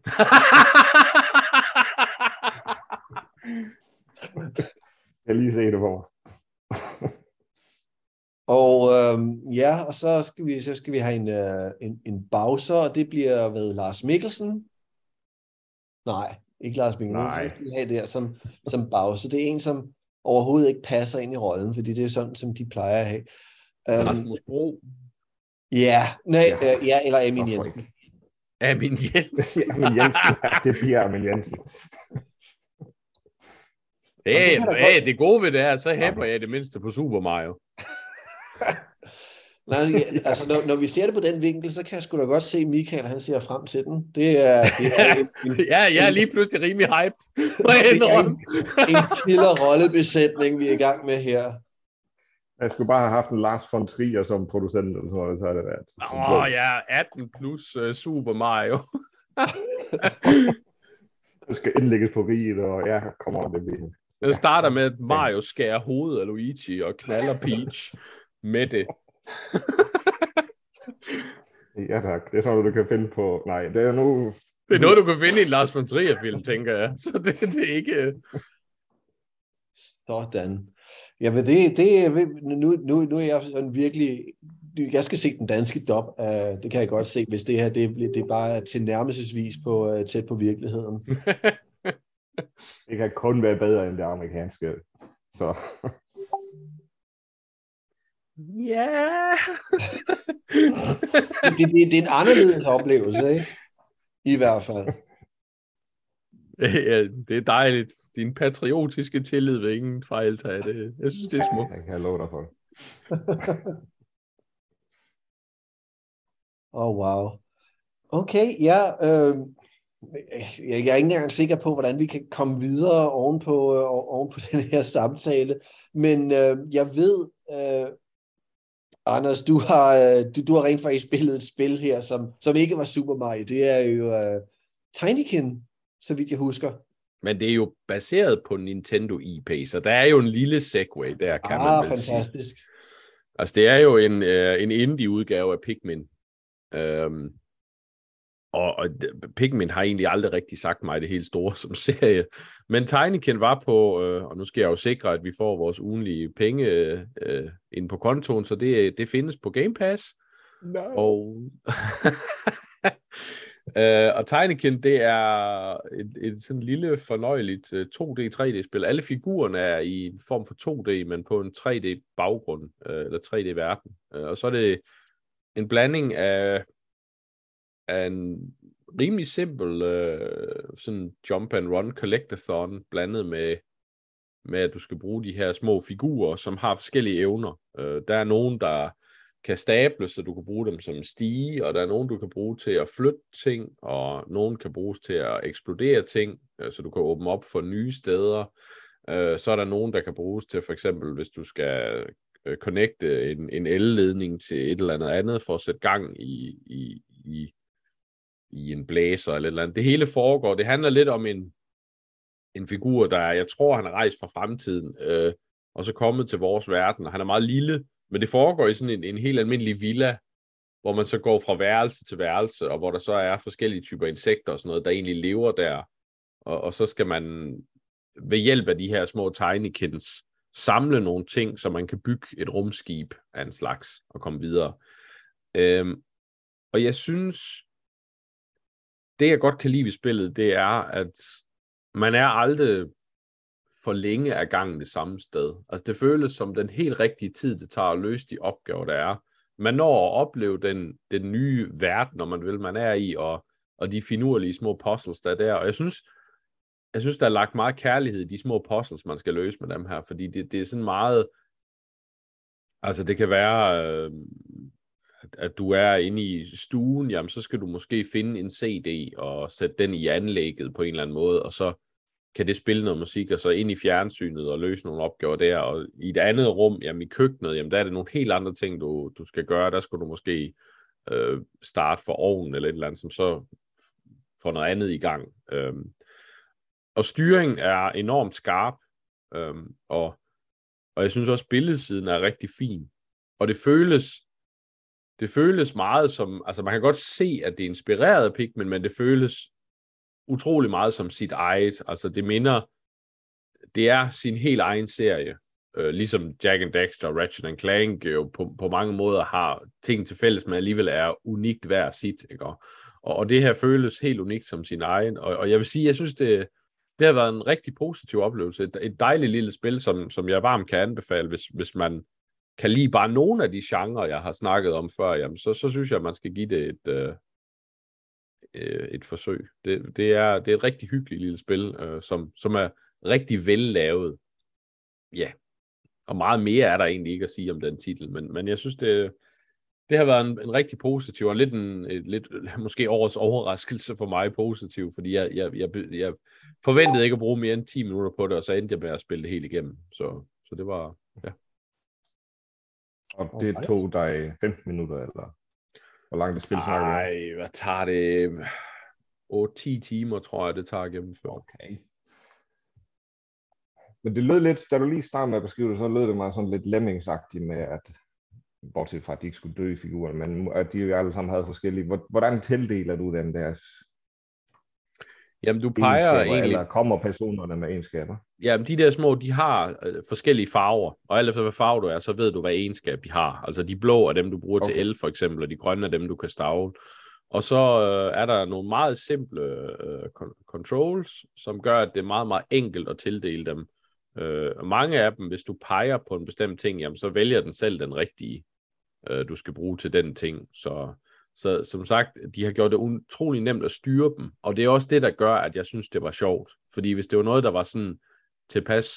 Jeg lige se det på mig.
Og og så skal vi have en Bowser, og det bliver ved Lars Mikkelsen. Nej, ikke Lars Mikkelsen. Nej. Skal vi have der som Bowser. Det er en, som overhovedet ikke passer ind i rollen, fordi det er sådan, som de plejer at have.
Rasmus Bro.
Ja, eller Amin Jensen.
Amin Jensen.
Amin Jensen. Det bliver Amin Jensen.
Det gode ved det er, så hæpper jeg det mindste på Super Mario.
Nej, altså når vi ser det på den vinkel, så kan jeg sgu da godt se Michael, han ser frem til den. Det er
jeg er lige pludselig rimelig hyped.
En killer rollebesætning, vi er i gang med her.
Jeg skulle bare have haft en Lars von Trier som producent, eller så har det været.
18 plus Super Mario.
Det skal indlægges på riget, og kommer det bliver
Den starter med, at Mario skærer hovedet af Luigi og knaller Peach med det.
Ja tak, det er sådan noget, du kan finde på. Nej, det er nu...
Det er noget, du kan finde i en Lars von Trier-film, tænker jeg. Så det er ikke...
Sådan. Ja, men nu er jeg sådan virkelig... Jeg skal se den danske dub. Det kan jeg godt se, hvis det her det er bare tilnærmelsesvis på, tæt på virkeligheden.
Det kan kun være bedre end det amerikanske. Så...
Ja.
det er en anderledes oplevelse, ikke? I hvert fald.
Ja, det er dejligt. Din patriotiske tillid vil ingen fejltage det. Jeg synes, det er smukt.
Jeg kan love dig for.
Wow. Okay, ja. Jeg er ikke engang sikker på, hvordan vi kan komme videre oven på den her samtale. Men jeg ved, Anders, du har rent faktisk spillet et spil her, som ikke var Super Mario. Det er jo Tinykin, så vidt jeg husker.
Men det er jo baseret på Nintendo IP, så der er jo en lille segway der, kan man vel
fantastisk.
sige. Altså, det er jo en indie-udgave af Pikmin. Og Pikmin har egentlig aldrig rigtig sagt mig det helt store som serie. Men Tinykin var på, og nu skal jeg jo sikre, at vi får vores ugenlige penge ind på kontoen, så det findes på Game Pass.
No.
Og Tinykin, det er et sådan lille fornøjeligt 2D, 3D-spil. Alle figurerne er i en form for 2D, men på en 3D-baggrund, eller 3D-verden. Og så er det en blanding af en rimelig simpel sådan jump and run collectathon, blandet med, at du skal bruge de her små figurer, som har forskellige evner. Der er nogen, der kan stable, så du kan bruge dem som stige, og der er nogen, du kan bruge til at flytte ting, og nogen kan bruges til at eksplodere ting, så du kan åbne op for nye steder. Så er der nogen, der kan bruges til, for eksempel, hvis du skal connecte en elledning til et eller andet for at sætte gang i en blæser eller et eller andet. Det hele foregår. Det handler lidt om en figur, jeg tror, han er rejst fra fremtiden, og så kommet til vores verden, og han er meget lille, men det foregår i sådan en helt almindelig villa, hvor man så går fra værelse til værelse, og hvor der så er forskellige typer insekter og sådan noget, der egentlig lever der. Og så skal man ved hjælp af de her små Tinykins samle nogle ting, så man kan bygge et rumskib af en slags og komme videre. Og jeg synes, det jeg godt kan lide ved spillet, det er, at man er aldrig for længe af gangen det samme sted. Altså det føles som den helt rigtige tid, det tager at løse de opgaver, der er. Man når at opleve den nye verden, når man vil, man er i, og de finurlige små puzzles, der er der. Og jeg synes, der er lagt meget kærlighed i de små puzzles, man skal løse med dem her, fordi det er sådan meget... Altså det kan være... at du er inde i stuen, jamen så skal du måske finde en CD og sætte den i anlægget på en eller anden måde, og så kan det spille noget musik, og så ind i fjernsynet og løse nogle opgaver der, og i et andet rum, jamen i køkkenet, jamen der er det nogle helt andre ting, du skal gøre. Der skal du måske starte for ovnen eller et eller andet, som så får noget andet i gang. Og styringen er enormt skarp, og jeg synes også, billedsiden er rigtig fin. Og det føles meget som, altså man kan godt se, at det er inspireret af Pikmin, men det føles utrolig meget som sit eget. Altså det er sin helt egen serie. Ligesom Jack and Daxter og Ratchet and Clank jo på mange måder har ting til fælles, men alligevel er unikt hver sit. Ikke? Og det her føles helt unikt som sin egen. Og jeg vil sige, jeg synes, det har været en rigtig positiv oplevelse. Et dejligt lille spil, som jeg varmt kan anbefale, hvis man kan lide bare nogle af de genrer, jeg har snakket om før, jamen så synes jeg, at man skal give det et forsøg. Det er et rigtig hyggeligt lille spil, som er rigtig vellavet. Ja, og meget mere er der egentlig ikke at sige om den titel, men jeg synes, det har været en rigtig positiv, og lidt måske årets overraskelse for mig positiv, fordi jeg forventede ikke at bruge mere end 10 minutter på det, og så endte jeg med at spille det helt igennem. Så det var, ja.
Og det tog dig 15 minutter, eller hvor langt det spil snakker vi?
Nej, hvad tager det? 8-10 timer, tror jeg, det tager at gennemføre.
Okay. Men det lød lidt, da du lige startede med at beskrive det, så lød det mig sådan lidt lemmingsagtigt med, at bortset fra, at de ikke skulle dø i figuren, men at de jo alle sammen havde forskellige. Hvordan tildeler du dem deres
Jamen, du peger egentlig...
eller kommer personerne med egenskaber?
Jamen, de der små, de har forskellige farver, og alt efter hvad farve du er, så ved du, hvad egenskab de har. Altså, de blå er dem, du bruger til el, for eksempel, og de grønne er dem, du kan stavle. Og så er der nogle meget simple controls, som gør, at det er meget, meget enkelt at tildele dem. Mange af dem, hvis du peger på en bestemt ting, jamen, så vælger den selv den rigtige, du skal bruge til den ting. Så som sagt, de har gjort det utrolig nemt at styre dem, og det er også det, der gør, at jeg synes, det var sjovt. Fordi hvis det var noget, der var sådan tilpas,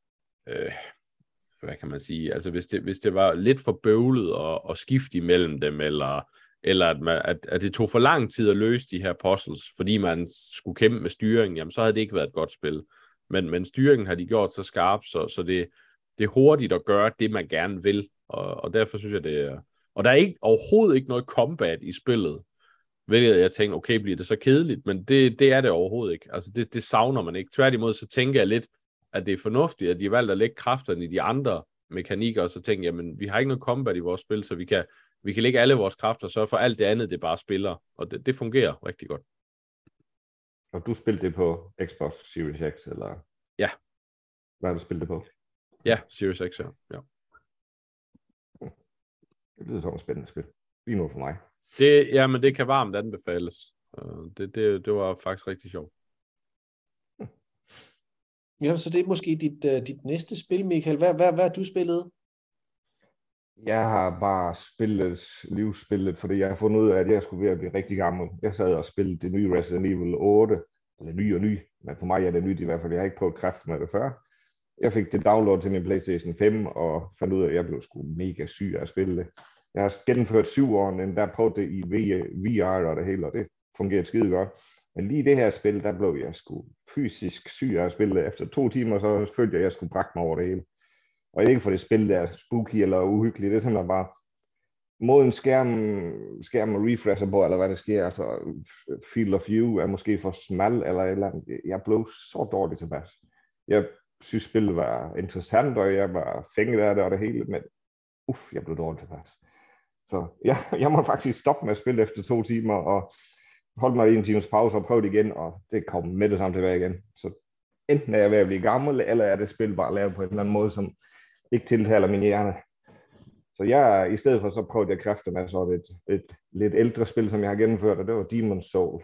hvad kan man sige, altså hvis det var lidt for bøvlet og skifte imellem dem, eller at det tog for lang tid at løse de her puzzles, fordi man skulle kæmpe med styringen, jamen så havde det ikke været et godt spil. Men styringen har de gjort så skarp, så det er hurtigt at gøre det, man gerne vil, og derfor synes jeg, det er... Og der er overhovedet ikke noget combat i spillet, hvilket jeg tænker, okay, bliver det så kedeligt, men det er det overhovedet ikke. Altså det savner man ikke. Tværtimod så tænker jeg lidt, at det er fornuftigt, at de har valgt at lægge kræfterne i de andre mekanikker, og så tænker jeg, men vi har ikke noget combat i vores spil, så vi kan lægge alle vores kræfter og sørge for alt det andet, det bare spiller, og det fungerer rigtig godt.
Og du spillede det på Xbox Series X, eller?
Ja.
Hvad har du spillet det på?
Ja, Series X, ja.
Det lyder som et spændende spil. Lige nu for mig.
Men det kan varmt anbefales. Det var faktisk rigtig sjovt.
Ja, så det er måske dit næste spil, Michael. Hvad har du spillet?
Jeg har bare livsspillet, fordi jeg har fundet ud af, at jeg skulle ved at blive rigtig gammel. Jeg sad og spillede det nye Resident Evil 8, eller ny, men for mig er det nyt i hvert fald. Jeg har ikke prøvet kræfter med det før. Jeg fik det download til min PlayStation 5, og fandt ud af, at jeg blev sgu mega syg af at spille det. Jeg har gennemført 7 år, men der prøvede det i VR og det hele, og det fungerede skide godt. Men lige det her spil, der blev jeg sgu fysisk syg af at spille det. Efter 2 timer, så følte jeg, at jeg skulle brække mig over det hele. Og ikke for det spil, der er spooky eller uhyggeligt, det er simpelthen bare måden skærmen refresher på, eller hvad der sker, altså field of view er måske for smal, eller jeg blev så dårligt tilpas. Jeg synes, spillet var interessant, og jeg var fænget af det og det hele, men jeg blev dårligt tilpas. Så jeg må faktisk stoppe med at spille efter 2 timer, og holde mig i 1 times pause og prøve det igen, og det kom med det samme tilbage igen. Så enten er jeg ved at blive gammel, eller er det spil bare lavet på en eller anden måde, som ikke tiltaler min hjerne. Så jeg, i stedet for, så prøvede jeg kræfter med så et lidt ældre spil, som jeg har gennemført, og det var Demon's Soul.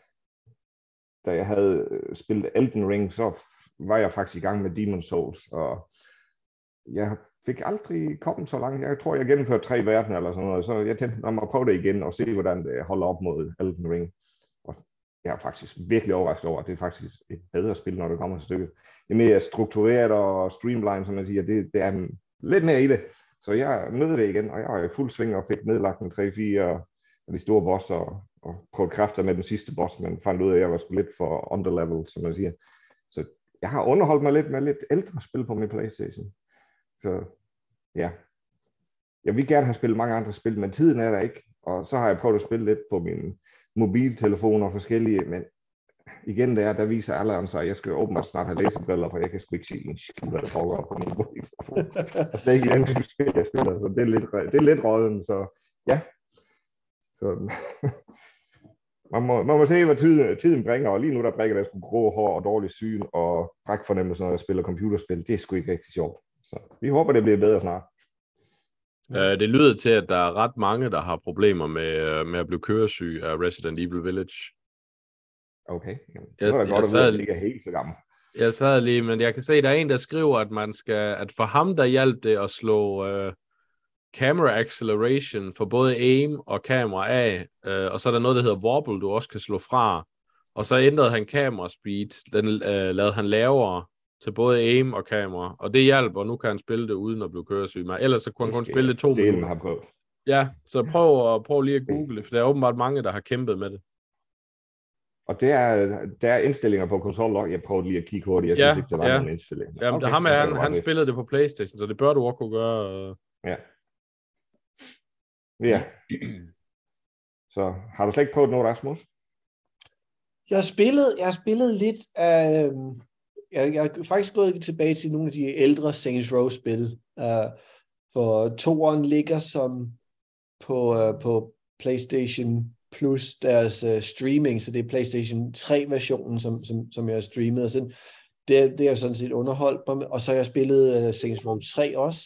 Da jeg havde spillet Elden Ring, så var jeg faktisk i gang med Demon's Souls, og jeg fik aldrig kommet så langt. Jeg tror, jeg gennemførte 3 verdener eller sådan noget, så jeg tænkte, at man prøve det igen og se, hvordan det holder op mod Elden Ring. Og jeg er faktisk virkelig overrasket over, at det er faktisk et bedre spil, når det kommer til stykket. Det er mere struktureret og streamlined, som man siger. Det er lidt mere i det. Så jeg nød det igen, og jeg var i fuld sving og fik nedlagt en 3-4 af de store bosser og prøvet kræfter med den sidste boss, men fandt ud af, at jeg var sgu lidt for underlevel, som man siger. Så jeg har underholdt mig lidt med lidt ældre spil på min PlayStation. Så ja, jeg vil gerne have spillet mange andre spil, men tiden er der ikke. Og så har jeg prøvet at spille lidt på min mobiltelefon og forskellige, men igen der viser alderen sig, at jeg skal åbenbart snart have læsebriller, for jeg kan sgu ikke se en skid, hvad der foregår på min mobiltelefon. Og det er ikke den type spil, jeg spiller, så det er lidt råden, så ja. Så man må se, hvad tiden bringer, og lige nu der bringer der sgu grå hår og dårlig syn og brækfornemmelse, når jeg spiller computerspil. Det er sgu ikke rigtig sjovt. Så vi håber, det bliver bedre snart.
Det lyder til, at der er ret mange, der har problemer med at blive køresyg af Resident Evil Village.
Okay. Jamen, det var da godt at vide, at det ikke er helt så gammel.
Jeg sad lige, men jeg kan se, at der er en, der skriver, at for ham, der hjalp det at slå camera acceleration for både aim og kamera af, og så er der noget, der hedder wobble, du også kan slå fra. Og så ændrede han camera speed, den lavede han lavere til både aim og kamera, og det hjalp, og nu kan han spille det uden at blive køresyg. Men ellers så kunne han kun spille det 2 minutter.
Man har prøvet.
Ja, så prøv lige at google det, for der er åbenbart mange, der har kæmpet med det.
Og der er indstillinger på konsoller. Jeg prøvede lige at kigge hurtigt. Jeg synes ikke, der var nogen indstillinger.
Jamen, okay, han spillede det på PlayStation, så det bør du også kunne gøre.
Ja. Ja. Så har du slet ikke prøvet noget, Rasmus?
Jeg har spillet lidt af... jeg er faktisk gået tilbage til nogle af de ældre Saints Row-spil, for 2'eren ligger som på PlayStation Plus deres streaming, så det er PlayStation 3-versionen, som jeg har streamet, og sådan, det har sådan set underholdt mig, og så har jeg spillet Saints Row 3 også,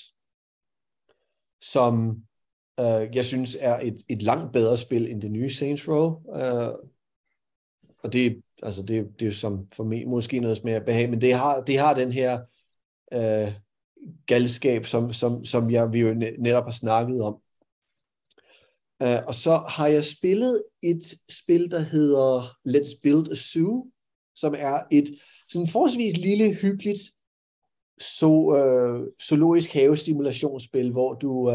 som jeg synes er et langt bedre spil end det nye Saints Row, og det er jo som for mig måske noget mere behag, men det har den her galskab, som vi jo netop har snakket om. Og så har jeg spillet et spil, der hedder Let's Build a Zoo, som er et sådan forholdsvis lille, hyggeligt zoologisk have-simulationsspil, hvor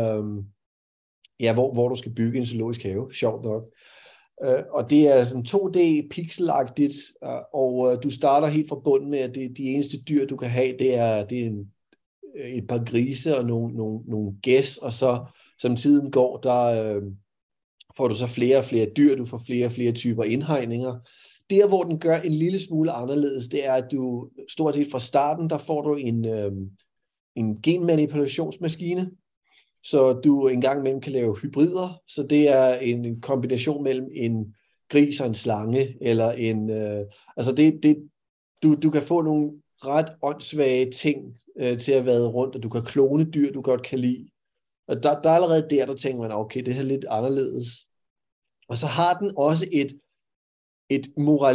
du skal bygge en zoologisk have, sjovt nok. Og det er sådan 2D pixelagtigt, og du starter helt fra bunden med, at de eneste dyr, du kan have, det er et par grise og nogle gæs, og så som tiden går, der får du så flere og flere dyr, du får flere og flere typer indhegninger. Der, hvor den gør en lille smule anderledes, det er, at du stort set fra starten, der får du en genmanipulationsmaskine, så du engang imellem kan lave hybrider, så det er en kombination mellem en gris og en slange, eller du kan få nogle ret åndssvage ting til at være rundt, og du kan klone dyr, du godt kan lide. Og der er allerede der tænker man, okay, det her er lidt anderledes. Og så har den også et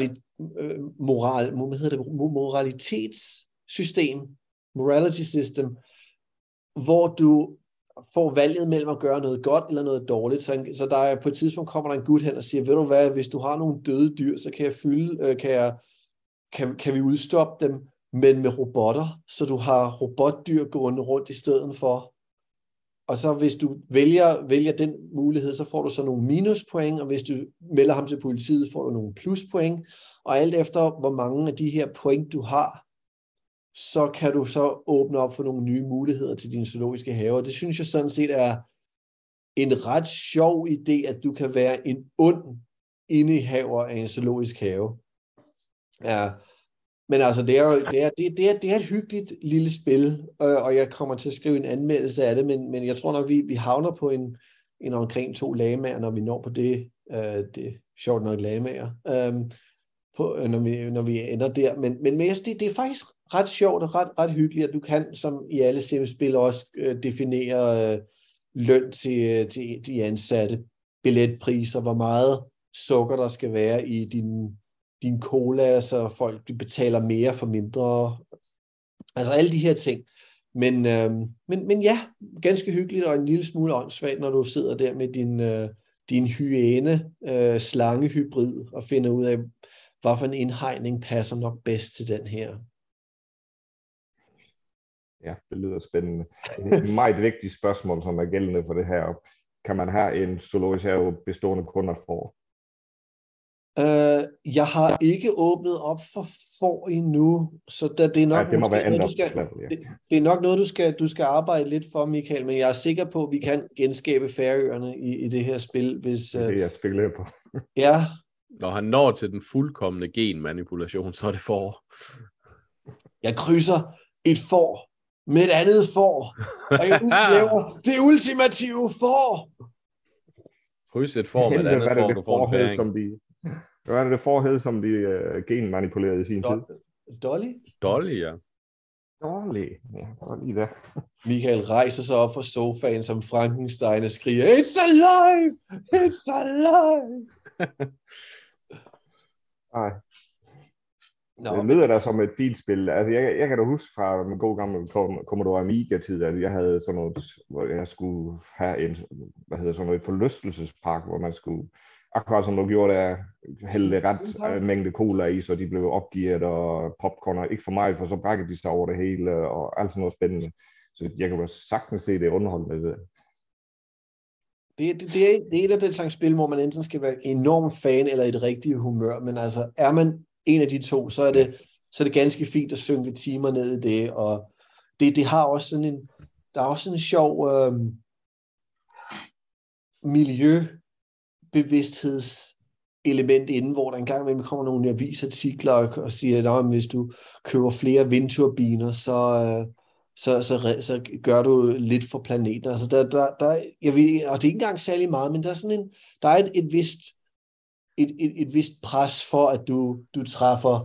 moralitetssystem, morality system, hvor du får valget mellem at gøre noget godt eller noget dårligt. Så der er på et tidspunkt kommer der en gut hen og siger, ved du hvad, hvis du har nogle døde dyr, så kan vi udstoppe dem, men med robotter, så du har robotdyr gående rundt i stedet for. Og så hvis du vælger den mulighed, så får du så nogle minuspoint, og hvis du melder ham til politiet, får du nogle pluspoint. Og alt efter, hvor mange af de her point du har, så kan du så åbne op for nogle nye muligheder til dine zoologiske haver. Det synes jeg sådan set er en ret sjov idé, at du kan være en ond indehaver af en zoologisk have. Ja. Men altså, det er et hyggeligt lille spil, og jeg kommer til at skrive en anmeldelse af det, men jeg tror nok, vi havner på en omkring 2 lagmager, når vi når på det er sjovt nok lagmager, når vi ender der. Men det er faktisk ret sjovt og ret hyggeligt, at du kan, som i alle Sims-spil, også definere løn til de ansatte, billetpriser, hvor meget sukker der skal være i din cola, så folk betaler mere for mindre. Altså alle de her ting. Men ja, ganske hyggeligt og en lille smule åndssvagt, når du sidder der med din hyæne slangehybrid og finder ud af, hvad for en indhegning passer nok bedst til den her.
Ja, det lyder spændende. Et meget vigtigt spørgsmål, som er gældende for det her. Kan man have en zoologisk have bestående kun af får?
Jeg har ikke åbnet op for får endnu, så det er nok,
det må være
noget, det er nok noget, du skal arbejde lidt for, Michael, men jeg er sikker på, at vi kan genskabe Færøerne i det her spil, hvis...
Det er jeg spekulerer på.
Ja.
Når han når til den fuldkomne genmanipulation, så er det får.
Jeg krydser et får med et andet får, og jeg udlever det ultimative får.
Kryds et får med et andet får, du får en færing.
Hvad er det forhed, som de genmanipulerede i sin tid?
Dolly?
Dolly, ja.
Dolly, ja, det var lige der.
Michael rejser sig op fra sofaen som Frankenstein og skriger, It's alive! It's alive!
Nej. Det lyder da som et fint spil. Altså, jeg kan da huske fra min gode gamle Commodore Amiga-tid, at jeg havde sådan noget, hvor jeg skulle have et forlystelsespark, hvor man skulle, akkurat som du gjorde der, hælde ret mængde cola i, så de blev opgivet, og popcorn, og ikke for meget, for så brækkede de sig over det hele, og alt sådan noget spændende. Så jeg kan jo sagtens se det underholdende.
Det er et af det slags spil, hvor man enten skal være enorm fan, eller et rigtigt humør, men altså, er man en af de to, så er det ganske fint at synke timer ned i det, og det har også sådan en sjov miljøbevidstheds element inden, hvor der engang imellem kommer nogle avisartikler og siger, at hvis du køber flere vindturbiner, så gør du lidt for planeten. Altså jeg ved, og det er ikke engang særlig meget, men der er sådan der er et vist pres for, at du træffer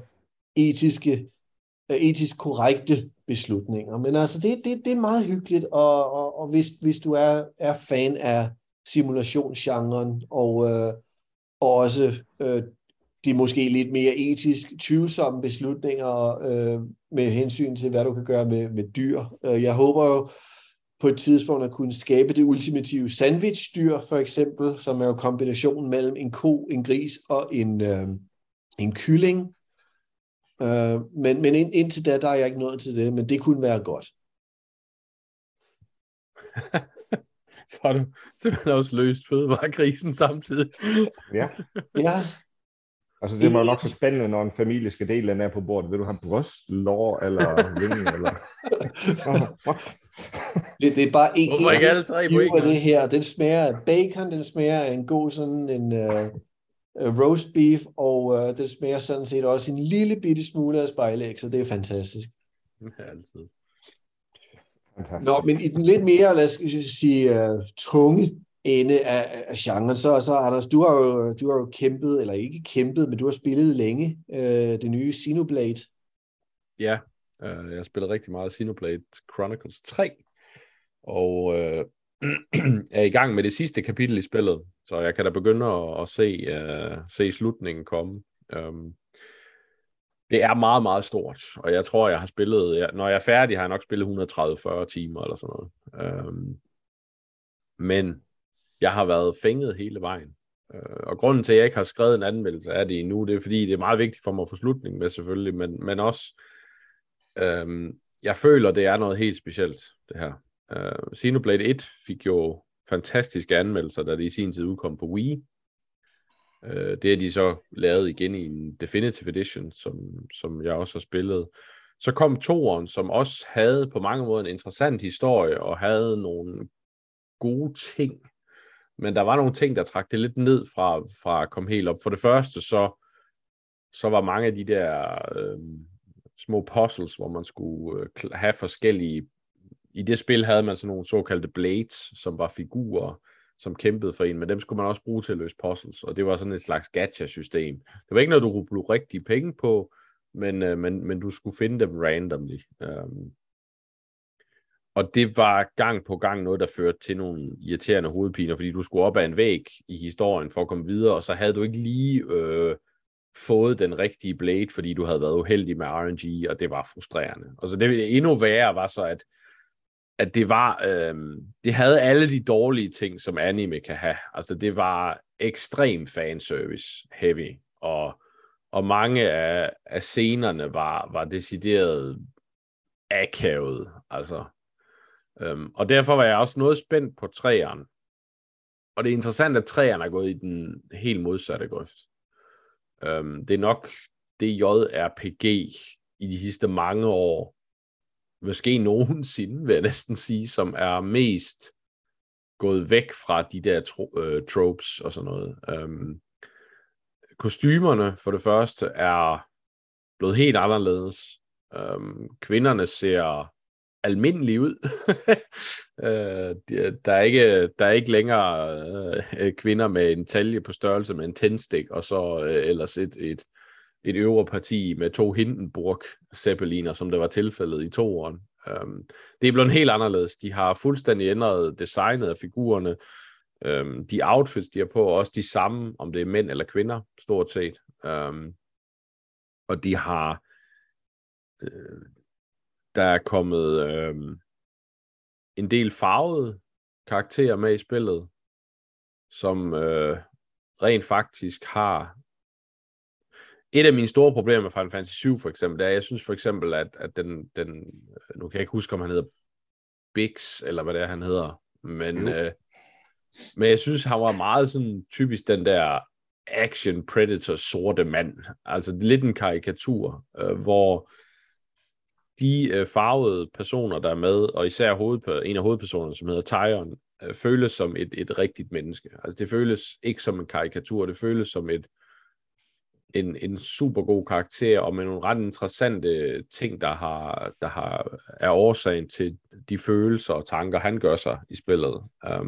etisk korrekte beslutninger. Men altså, det er meget hyggeligt, og hvis du er fan af simulationsgenren, og også de måske lidt mere etisk tvivlsomme beslutninger med hensyn til, hvad du kan gøre med dyr. Jeg håber jo på et tidspunkt at kunne skabe det ultimative sandwich-dyr, for eksempel, som er jo kombinationen mellem en ko, en gris og en kylling. Men indtil da, der er jeg ikke nået til det, men det kunne være godt.
Så har du simpelthen også løst fødevarekrisen samtidig.
Ja.
Ja. Altså,
det er nok så spændende, når en familie skal dele den her på bordet. Vil du have bryst, lår eller vinge? Eller...
det er bare en
ikke alle tre på en
det her. Den smager af bacon, den smager af en god sådan en roast beef, og den smager sådan set også en lille bitte smule af spejlæg, så det er fantastisk.
Ja, altid.
Nå, men i den lidt mere, lad os sige, tunge ende af genren, så Anders, du har jo kæmpet, eller ikke kæmpet, men du har spillet længe det nye Xenoblade.
Ja, jeg har spillet rigtig meget Xenoblade Chronicles 3, og er i gang med det sidste kapitel i spillet, så jeg kan da begynde at se slutningen komme. Det er meget, meget stort, og jeg tror, jeg har spillet, når jeg er færdig, har jeg nok spillet 130-40 timer eller sådan noget. Men jeg har været fænget hele vejen. Og grunden til, at jeg ikke har skrevet en anmeldelse af det endnu, det er, fordi det er meget vigtigt for mig at få slutningen med, selvfølgelig, men også, jeg føler, det er noget helt specielt, det her. Xenoblade 1 fik jo fantastiske anmeldelser, da det i sin tid udkom på Wii. Det er de så lavet igen i en Definitive Edition, som jeg også har spillet. Så kom 2'eren, som også havde på mange måder en interessant historie, og havde nogle gode ting. Men der var nogle ting, der trak det lidt ned fra at komme helt op. For det første, så var mange af de der små puzzles, hvor man skulle have forskellige... I det spil havde man sådan nogle såkaldte blades, som var figurer, som kæmpede for en, men dem skulle man også bruge til at løse puzzles, og det var sådan et slags gacha-system. Det var ikke noget, du kunne bruge rigtige penge på, men du skulle finde dem randomly. Og det var gang på gang noget, der førte til nogle irriterende hovedpiner, fordi du skulle op ad en væg i historien for at komme videre, og så havde du ikke lige fået den rigtige blade, fordi du havde været uheldig med RNG, og det var frustrerende. Og så det endnu værre var så, at det var, det havde alle de dårlige ting, som anime kan have. Altså det var ekstrem fanservice heavy, og mange af scenerne var decideret akavet, altså. Og derfor var jeg også noget spændt på 3'eren. Og det er interessant, at 3'eren er gået i den helt modsatte grøft. Det er nok det JRPG i de sidste mange år, måske nogensinde, vil jeg næsten sige, som er mest gået væk fra de der tropes og sådan noget. Kostymerne, for det første, er blevet helt anderledes. Kvinderne ser almindelige ud. Der er ikke længere kvinder med en talje på størrelse med en tændstik, og så ellers et øvre parti med 2 Hindenburg-zeppeliner, som det var tilfældet i 2'eren. Det er blevet helt anderledes. De har fuldstændig ændret designet af figurerne. De outfits, de har på, også de samme, om det er mænd eller kvinder, stort set. Og de har... Der er kommet en del farvede karakterer med i spillet, som rent faktisk har... Et af mine store problemer med Final Fantasy 7 for eksempel, det er, jeg synes for eksempel, at den nu kan jeg ikke huske, om han hedder Bix, eller hvad det er, han hedder, men jeg synes, han var meget sådan typisk den der action predator sorte mand. Altså lidt en karikatur, hvor de farvede personer, der er med, og især en af hovedpersonerne, som hedder Tyron, føles som et rigtigt menneske. Altså det føles ikke som en karikatur, det føles som en super god karakter, og med nogle ret interessante ting, der er årsagen til de følelser og tanker, han gør sig i spillet.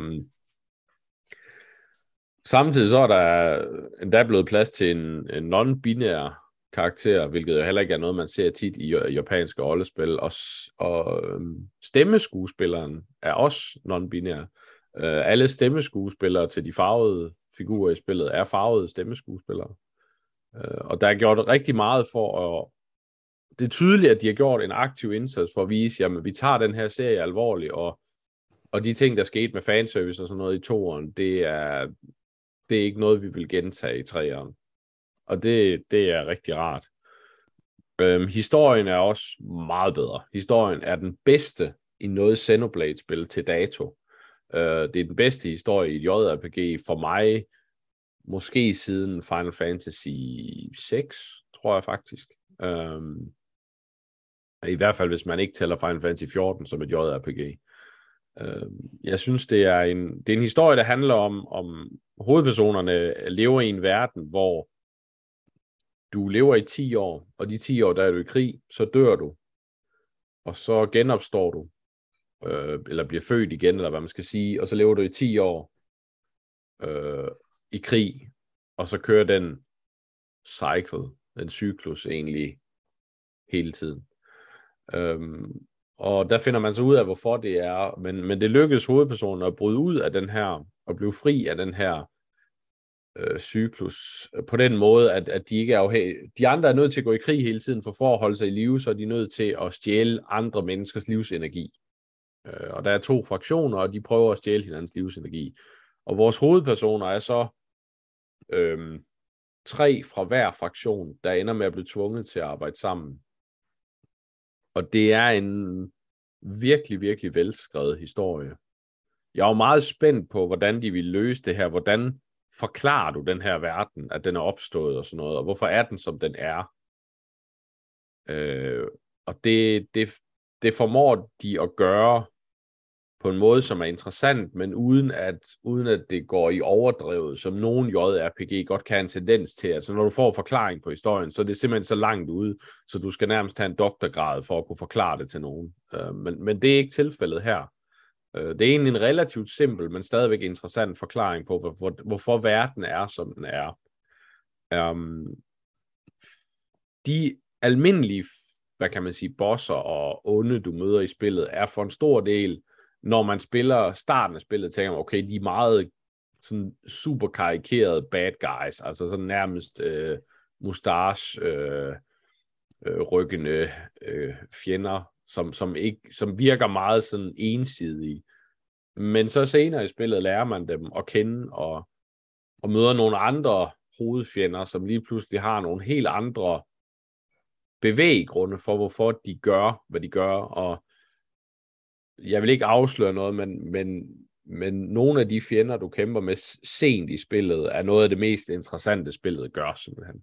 Samtidig så er der endda blevet plads til en non-binær karakter, hvilket jo heller ikke er noget, man ser tit i japanske rollespil, og stemmeskuespilleren er også non-binær. Alle stemmeskuespillere til de farvede figurer i spillet er farvede stemmeskuespillere. Og der er gjort rigtig meget for at... Det er tydeligt, at de har gjort en aktiv indsats for at vise, at vi tager den her serie alvorligt, og de ting, der skete med fanservice og sådan noget i toeren, det er ikke noget, vi vil gentage i treeren. Og det er rigtig rart. Historien er også meget bedre. Historien er den bedste i noget Xenoblade-spil til dato. Det er den bedste historie i et JRPG for mig, måske siden Final Fantasy 6, tror jeg faktisk. I hvert fald, hvis man ikke tæller Final Fantasy 14 som et JRPG. Jeg synes, det er en historie, der handler om hovedpersonerne lever i en verden, hvor du lever i 10 år, og de 10 år, der er du i krig, så dør du. Og så genopstår du, eller bliver født igen, eller hvad man skal sige, og så lever du i 10 år i krig, og så kører den cyklus egentlig hele tiden. Og der finder man så ud af, hvorfor det er, men det lykkedes hovedpersonen at bryde ud af den her, og blive fri af den her cyklus, på den måde, at de ikke er afhængige. De andre er nødt til at gå i krig hele tiden, for at holde sig i live, så er de nødt til at stjæle andre menneskers livsenergi. Og der er 2 fraktioner, og de prøver at stjæle hinandens livsenergi. Og vores hovedpersoner er så 3 fra hver fraktion, der ender med at blive tvunget til at arbejde sammen. Og det er en virkelig, virkelig velskrevet historie. Jeg er jo meget spændt på, hvordan de vil løse det her. Hvordan forklarer du den her verden, at den er opstået og sådan noget, og hvorfor er den, som den er? Og det formår de at gøre på en måde, som er interessant, men uden at det går i overdrevet, som nogen JRPG godt kan have en tendens til. Altså når du får forklaring på historien, så er det simpelthen så langt ude, så du skal nærmest have en doktorgrad for at kunne forklare det til nogen. Men det er ikke tilfældet her. Det er egentlig en relativt simpel, men stadigvæk interessant forklaring på, hvorfor verden er, som den er. De almindelige, hvad kan man sige, bosser og onde, du møder i spillet, er for en stor del, når man spiller starten af spillet, tænker man, okay, de er meget sådan super karikerede bad guys, altså sådan nærmest mustache rykkende fjender, som virker meget sådan ensidige. Men så senere i spillet lærer man dem at kende og møder nogle andre hovedfjender, som lige pludselig har nogle helt andre bevæggrunde for, hvorfor de gør, hvad de gør. Og jeg vil ikke afsløre noget, men nogle af de fjender, du kæmper med sent i spillet, er noget af det mest interessante, spillet gør, simpelthen.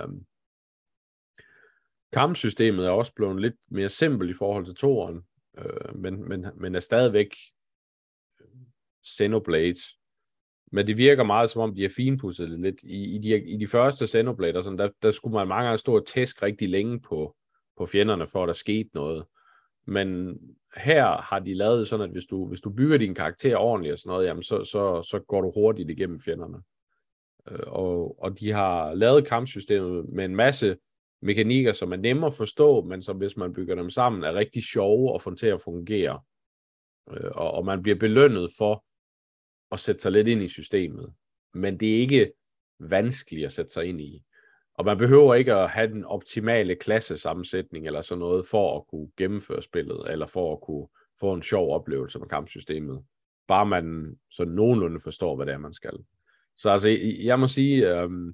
Kampsystemet er også blevet lidt mere simpelt i forhold til toeren, men er stadigvæk Xenoblade. Men det virker meget, som om de har finpudset det lidt. I de første Xenoblade, sådan, der skulle man mange gange stå og tæsk rigtig længe på fjenderne, for at der skete noget. Men her har de lavet sådan, at hvis du bygger din karakter ordentligt og sådan noget, jamen så går du hurtigt igennem fjenderne. Og de har lavet kampsystemet med en masse mekanikker, som er nemme at forstå, men som hvis man bygger dem sammen, er rigtig sjove og får til at fungere. Og man bliver belønnet for at sætte sig lidt ind i systemet. Men det er ikke vanskeligt at sætte sig ind i. Og man behøver ikke at have den optimale klassesammensætning eller sådan noget, for at kunne gennemføre spillet, eller for at kunne få en sjov oplevelse med kampsystemet. Bare man så nogenlunde forstår, hvad det er, man skal. Så altså, jeg må sige,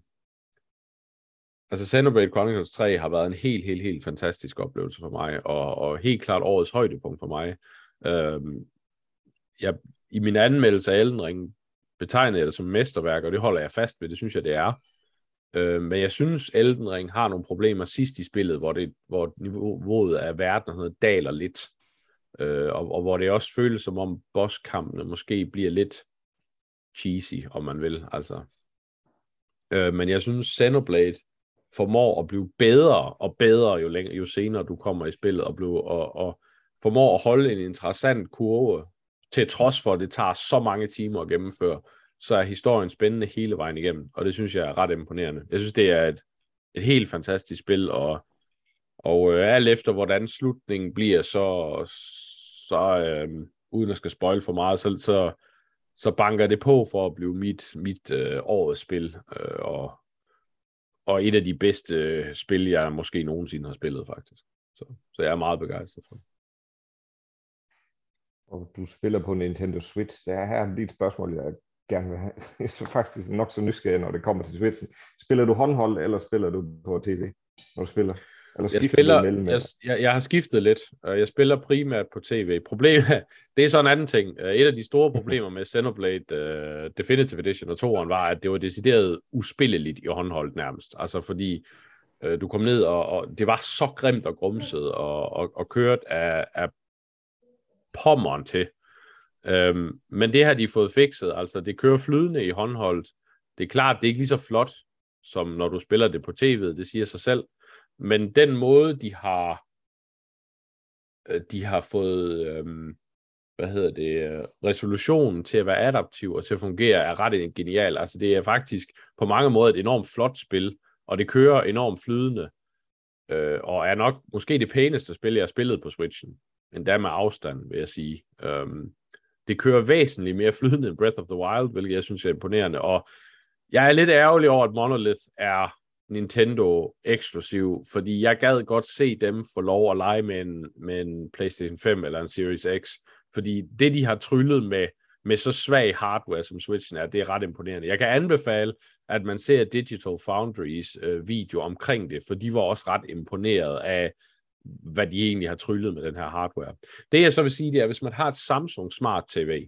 altså Xenoblade Chronicles 3 har været en helt fantastisk oplevelse for mig, og helt klart årets højdepunkt for mig. I min anmeldelse af Elden Ring betegnede jeg det som mesterværk, og det holder jeg fast ved, det synes jeg, det er. Men jeg synes, Elden Ring har nogle problemer sidst i spillet, hvor niveauet af verden daler lidt. Og hvor det også føles som om bosskampene måske bliver lidt cheesy, om man vil. Altså. Men jeg synes, Xenoblade formår at blive bedre og bedre, jo senere du kommer i spillet, og formår at holde en interessant kurve, til trods for, at det tager så mange timer at gennemføre, så er historien spændende hele vejen igennem, og det synes jeg er ret imponerende. Jeg synes, det er et helt fantastisk spil, og alt efter, hvordan slutningen bliver, så uden at skal spoil for meget, så banker det på for at blive mit årets spil, og et af de bedste spil, jeg måske nogensinde har spillet, faktisk. Så jeg er meget begejstret for det.
Og du spiller på Nintendo Switch. Det er her lige et spørgsmål, jeg gerne vil have. Jeg er faktisk nok så nysgerrig, når det kommer til Switchen. Spiller du håndhold, eller spiller du på TV, når du spiller?
Jeg har skiftet lidt. Jeg spiller primært på TV. Problemet, det er så en anden ting. Et af de store problemer med Xenoblade Definitive Edition og 2'eren var, at det var decideret uspilleligt i håndholdt nærmest. Altså fordi du kom ned, og det var så grimt og grumset og kørt af pommeren til. Men det har de fået fikset. Altså det kører flydende i håndholdt. Det er klart, det er ikke lige så flot, som når du spiller det på tv'et. Det siger sig selv. Men den måde, de har fået resolutionen til at være adaptiv og til at fungere, er ret genial. Altså det er faktisk på mange måder et enormt flot spil, og det kører enormt flydende, og er nok måske det pæneste spil, jeg har spillet på Switchen. Endda med afstand, vil jeg sige. Det kører væsentligt mere flydende end Breath of the Wild, hvilket jeg synes er imponerende, og jeg er lidt ærgerlig over, at Monolith er Nintendo eksklusiv, fordi jeg gad godt se dem få lov at lege med en PlayStation 5 eller en Series X, fordi det, de har tryllet med så svag hardware, som Switchen er, det er ret imponerende. Jeg kan anbefale, at man ser Digital Foundries video omkring det, for de var også ret imponeret af, hvad de egentlig har tryllet med den her hardware. Det jeg så vil sige, det er, at hvis man har et Samsung Smart TV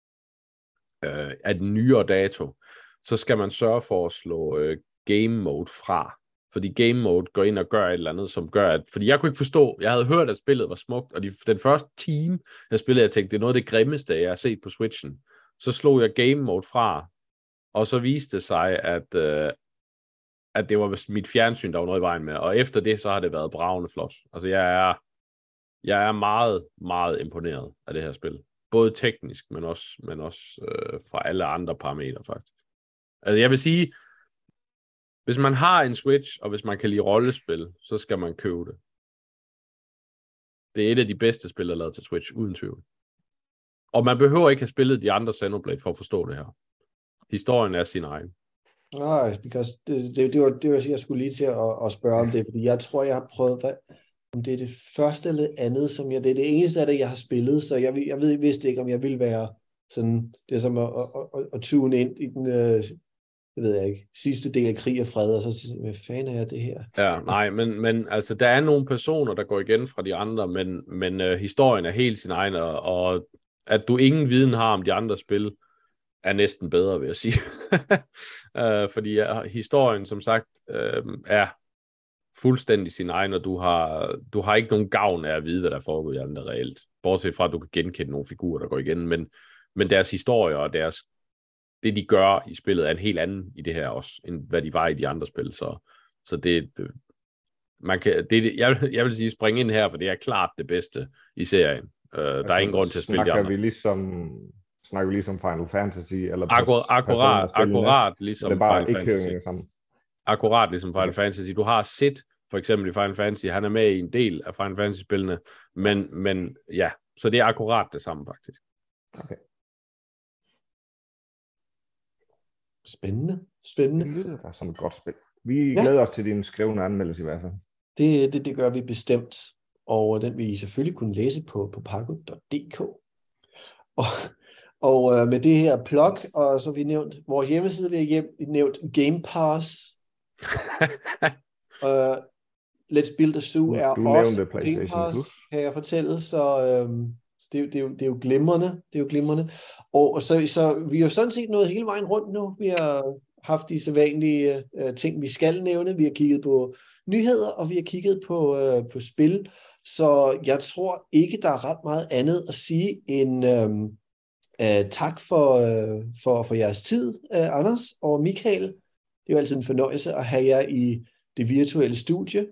af den nyere dato, så skal man sørge for at slå game mode fra, fordi game mode går ind og gør et eller andet, som gør, at, fordi jeg kunne ikke forstå, jeg havde hørt, at spillet var smukt, og den første time, jeg spillede, jeg tænkte, det er noget af det grimmeste, jeg har set på Switchen. Så slog jeg game mode fra, og så viste det sig, at det var mit fjernsyn, der var noget i vejen med, og efter det, så har det været bragende flot. Altså, jeg er meget, meget imponeret af det her spil. Både teknisk, men også fra alle andre parametre, faktisk. Altså, jeg vil sige, hvis man har en Switch, og hvis man kan lide rollespil, så skal man købe det. Det er et af de bedste spil, der er lavet til Switch, uden tvivl. Og man behøver ikke have spillet de andre Xenoblade for at forstå det her. Historien er sin egen.
Nej, because det var jeg skulle lige til at spørge om det, fordi jeg tror, jeg har prøvet, om det er det første eller det andet, det er det eneste af det, jeg har spillet, så jeg vidste ikke, om jeg ville være sådan, det er som at tune ind i den, det ved jeg ikke, sidste del af Krig og Fred, og så hvad fanden er det her? Ja,
nej, men altså, der er nogle personer, der går igen fra de andre, men historien er helt sin egen, og at du ingen viden har om de andre spil, er næsten bedre, vil jeg sige. Fordi historien, som sagt, er fuldstændig sin egen, og du har ikke nogen gavn af at vide, hvad der foregår i andre reelt. Bortset fra, at du kan genkende nogle figurer, der går igen, men deres historie og det, de gør i spillet, er en helt anden i det her også, end hvad de var i de andre spil. Så jeg vil sige, springe ind her, for det er klart det bedste i serien. Der er ingen grund til at spille de andre.
Snakker vi ligesom Final Fantasy? Eller
akkurat ligesom Final Fantasy. Akkurat ligesom Final
Okay.
Fantasy. Du har Sid, for eksempel i Final Fantasy, han er med i en del af Final Fantasy-spillene, men ja, så det er akkurat det samme, faktisk.
Okay.
Spændende.
Det lyder som et godt spil. Vi glæder os til din skrevne anmeldelse i hvert fald.
Det gør vi bestemt, og den vil I selvfølgelig kunne læse på paco.dk. Og med det her plug, og så har vi nævnt vores hjemmeside, vi har nævnt Game Pass. Let's Build a Zoo er også Game Pass, kan jeg fortælle, så det er jo glimrende. Det er jo glimrende. Og så vi har jo sådan set nået hele vejen rundt nu. Vi har haft de sædvanlige ting, vi skal nævne. Vi har kigget på nyheder, og vi har kigget på spil. Så jeg tror ikke, der er ret meget andet at sige end tak for jeres tid, Anders og Michael. Det er jo altid en fornøjelse at have jer det virtuelle studie.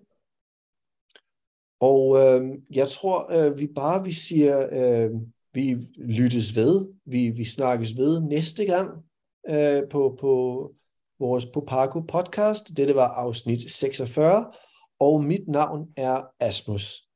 Og jeg tror, vi siger, vi lyttes ved, vi snakkes ved næste gang på vores Popago podcast. Dette var afsnit 46, og mit navn er Asmus.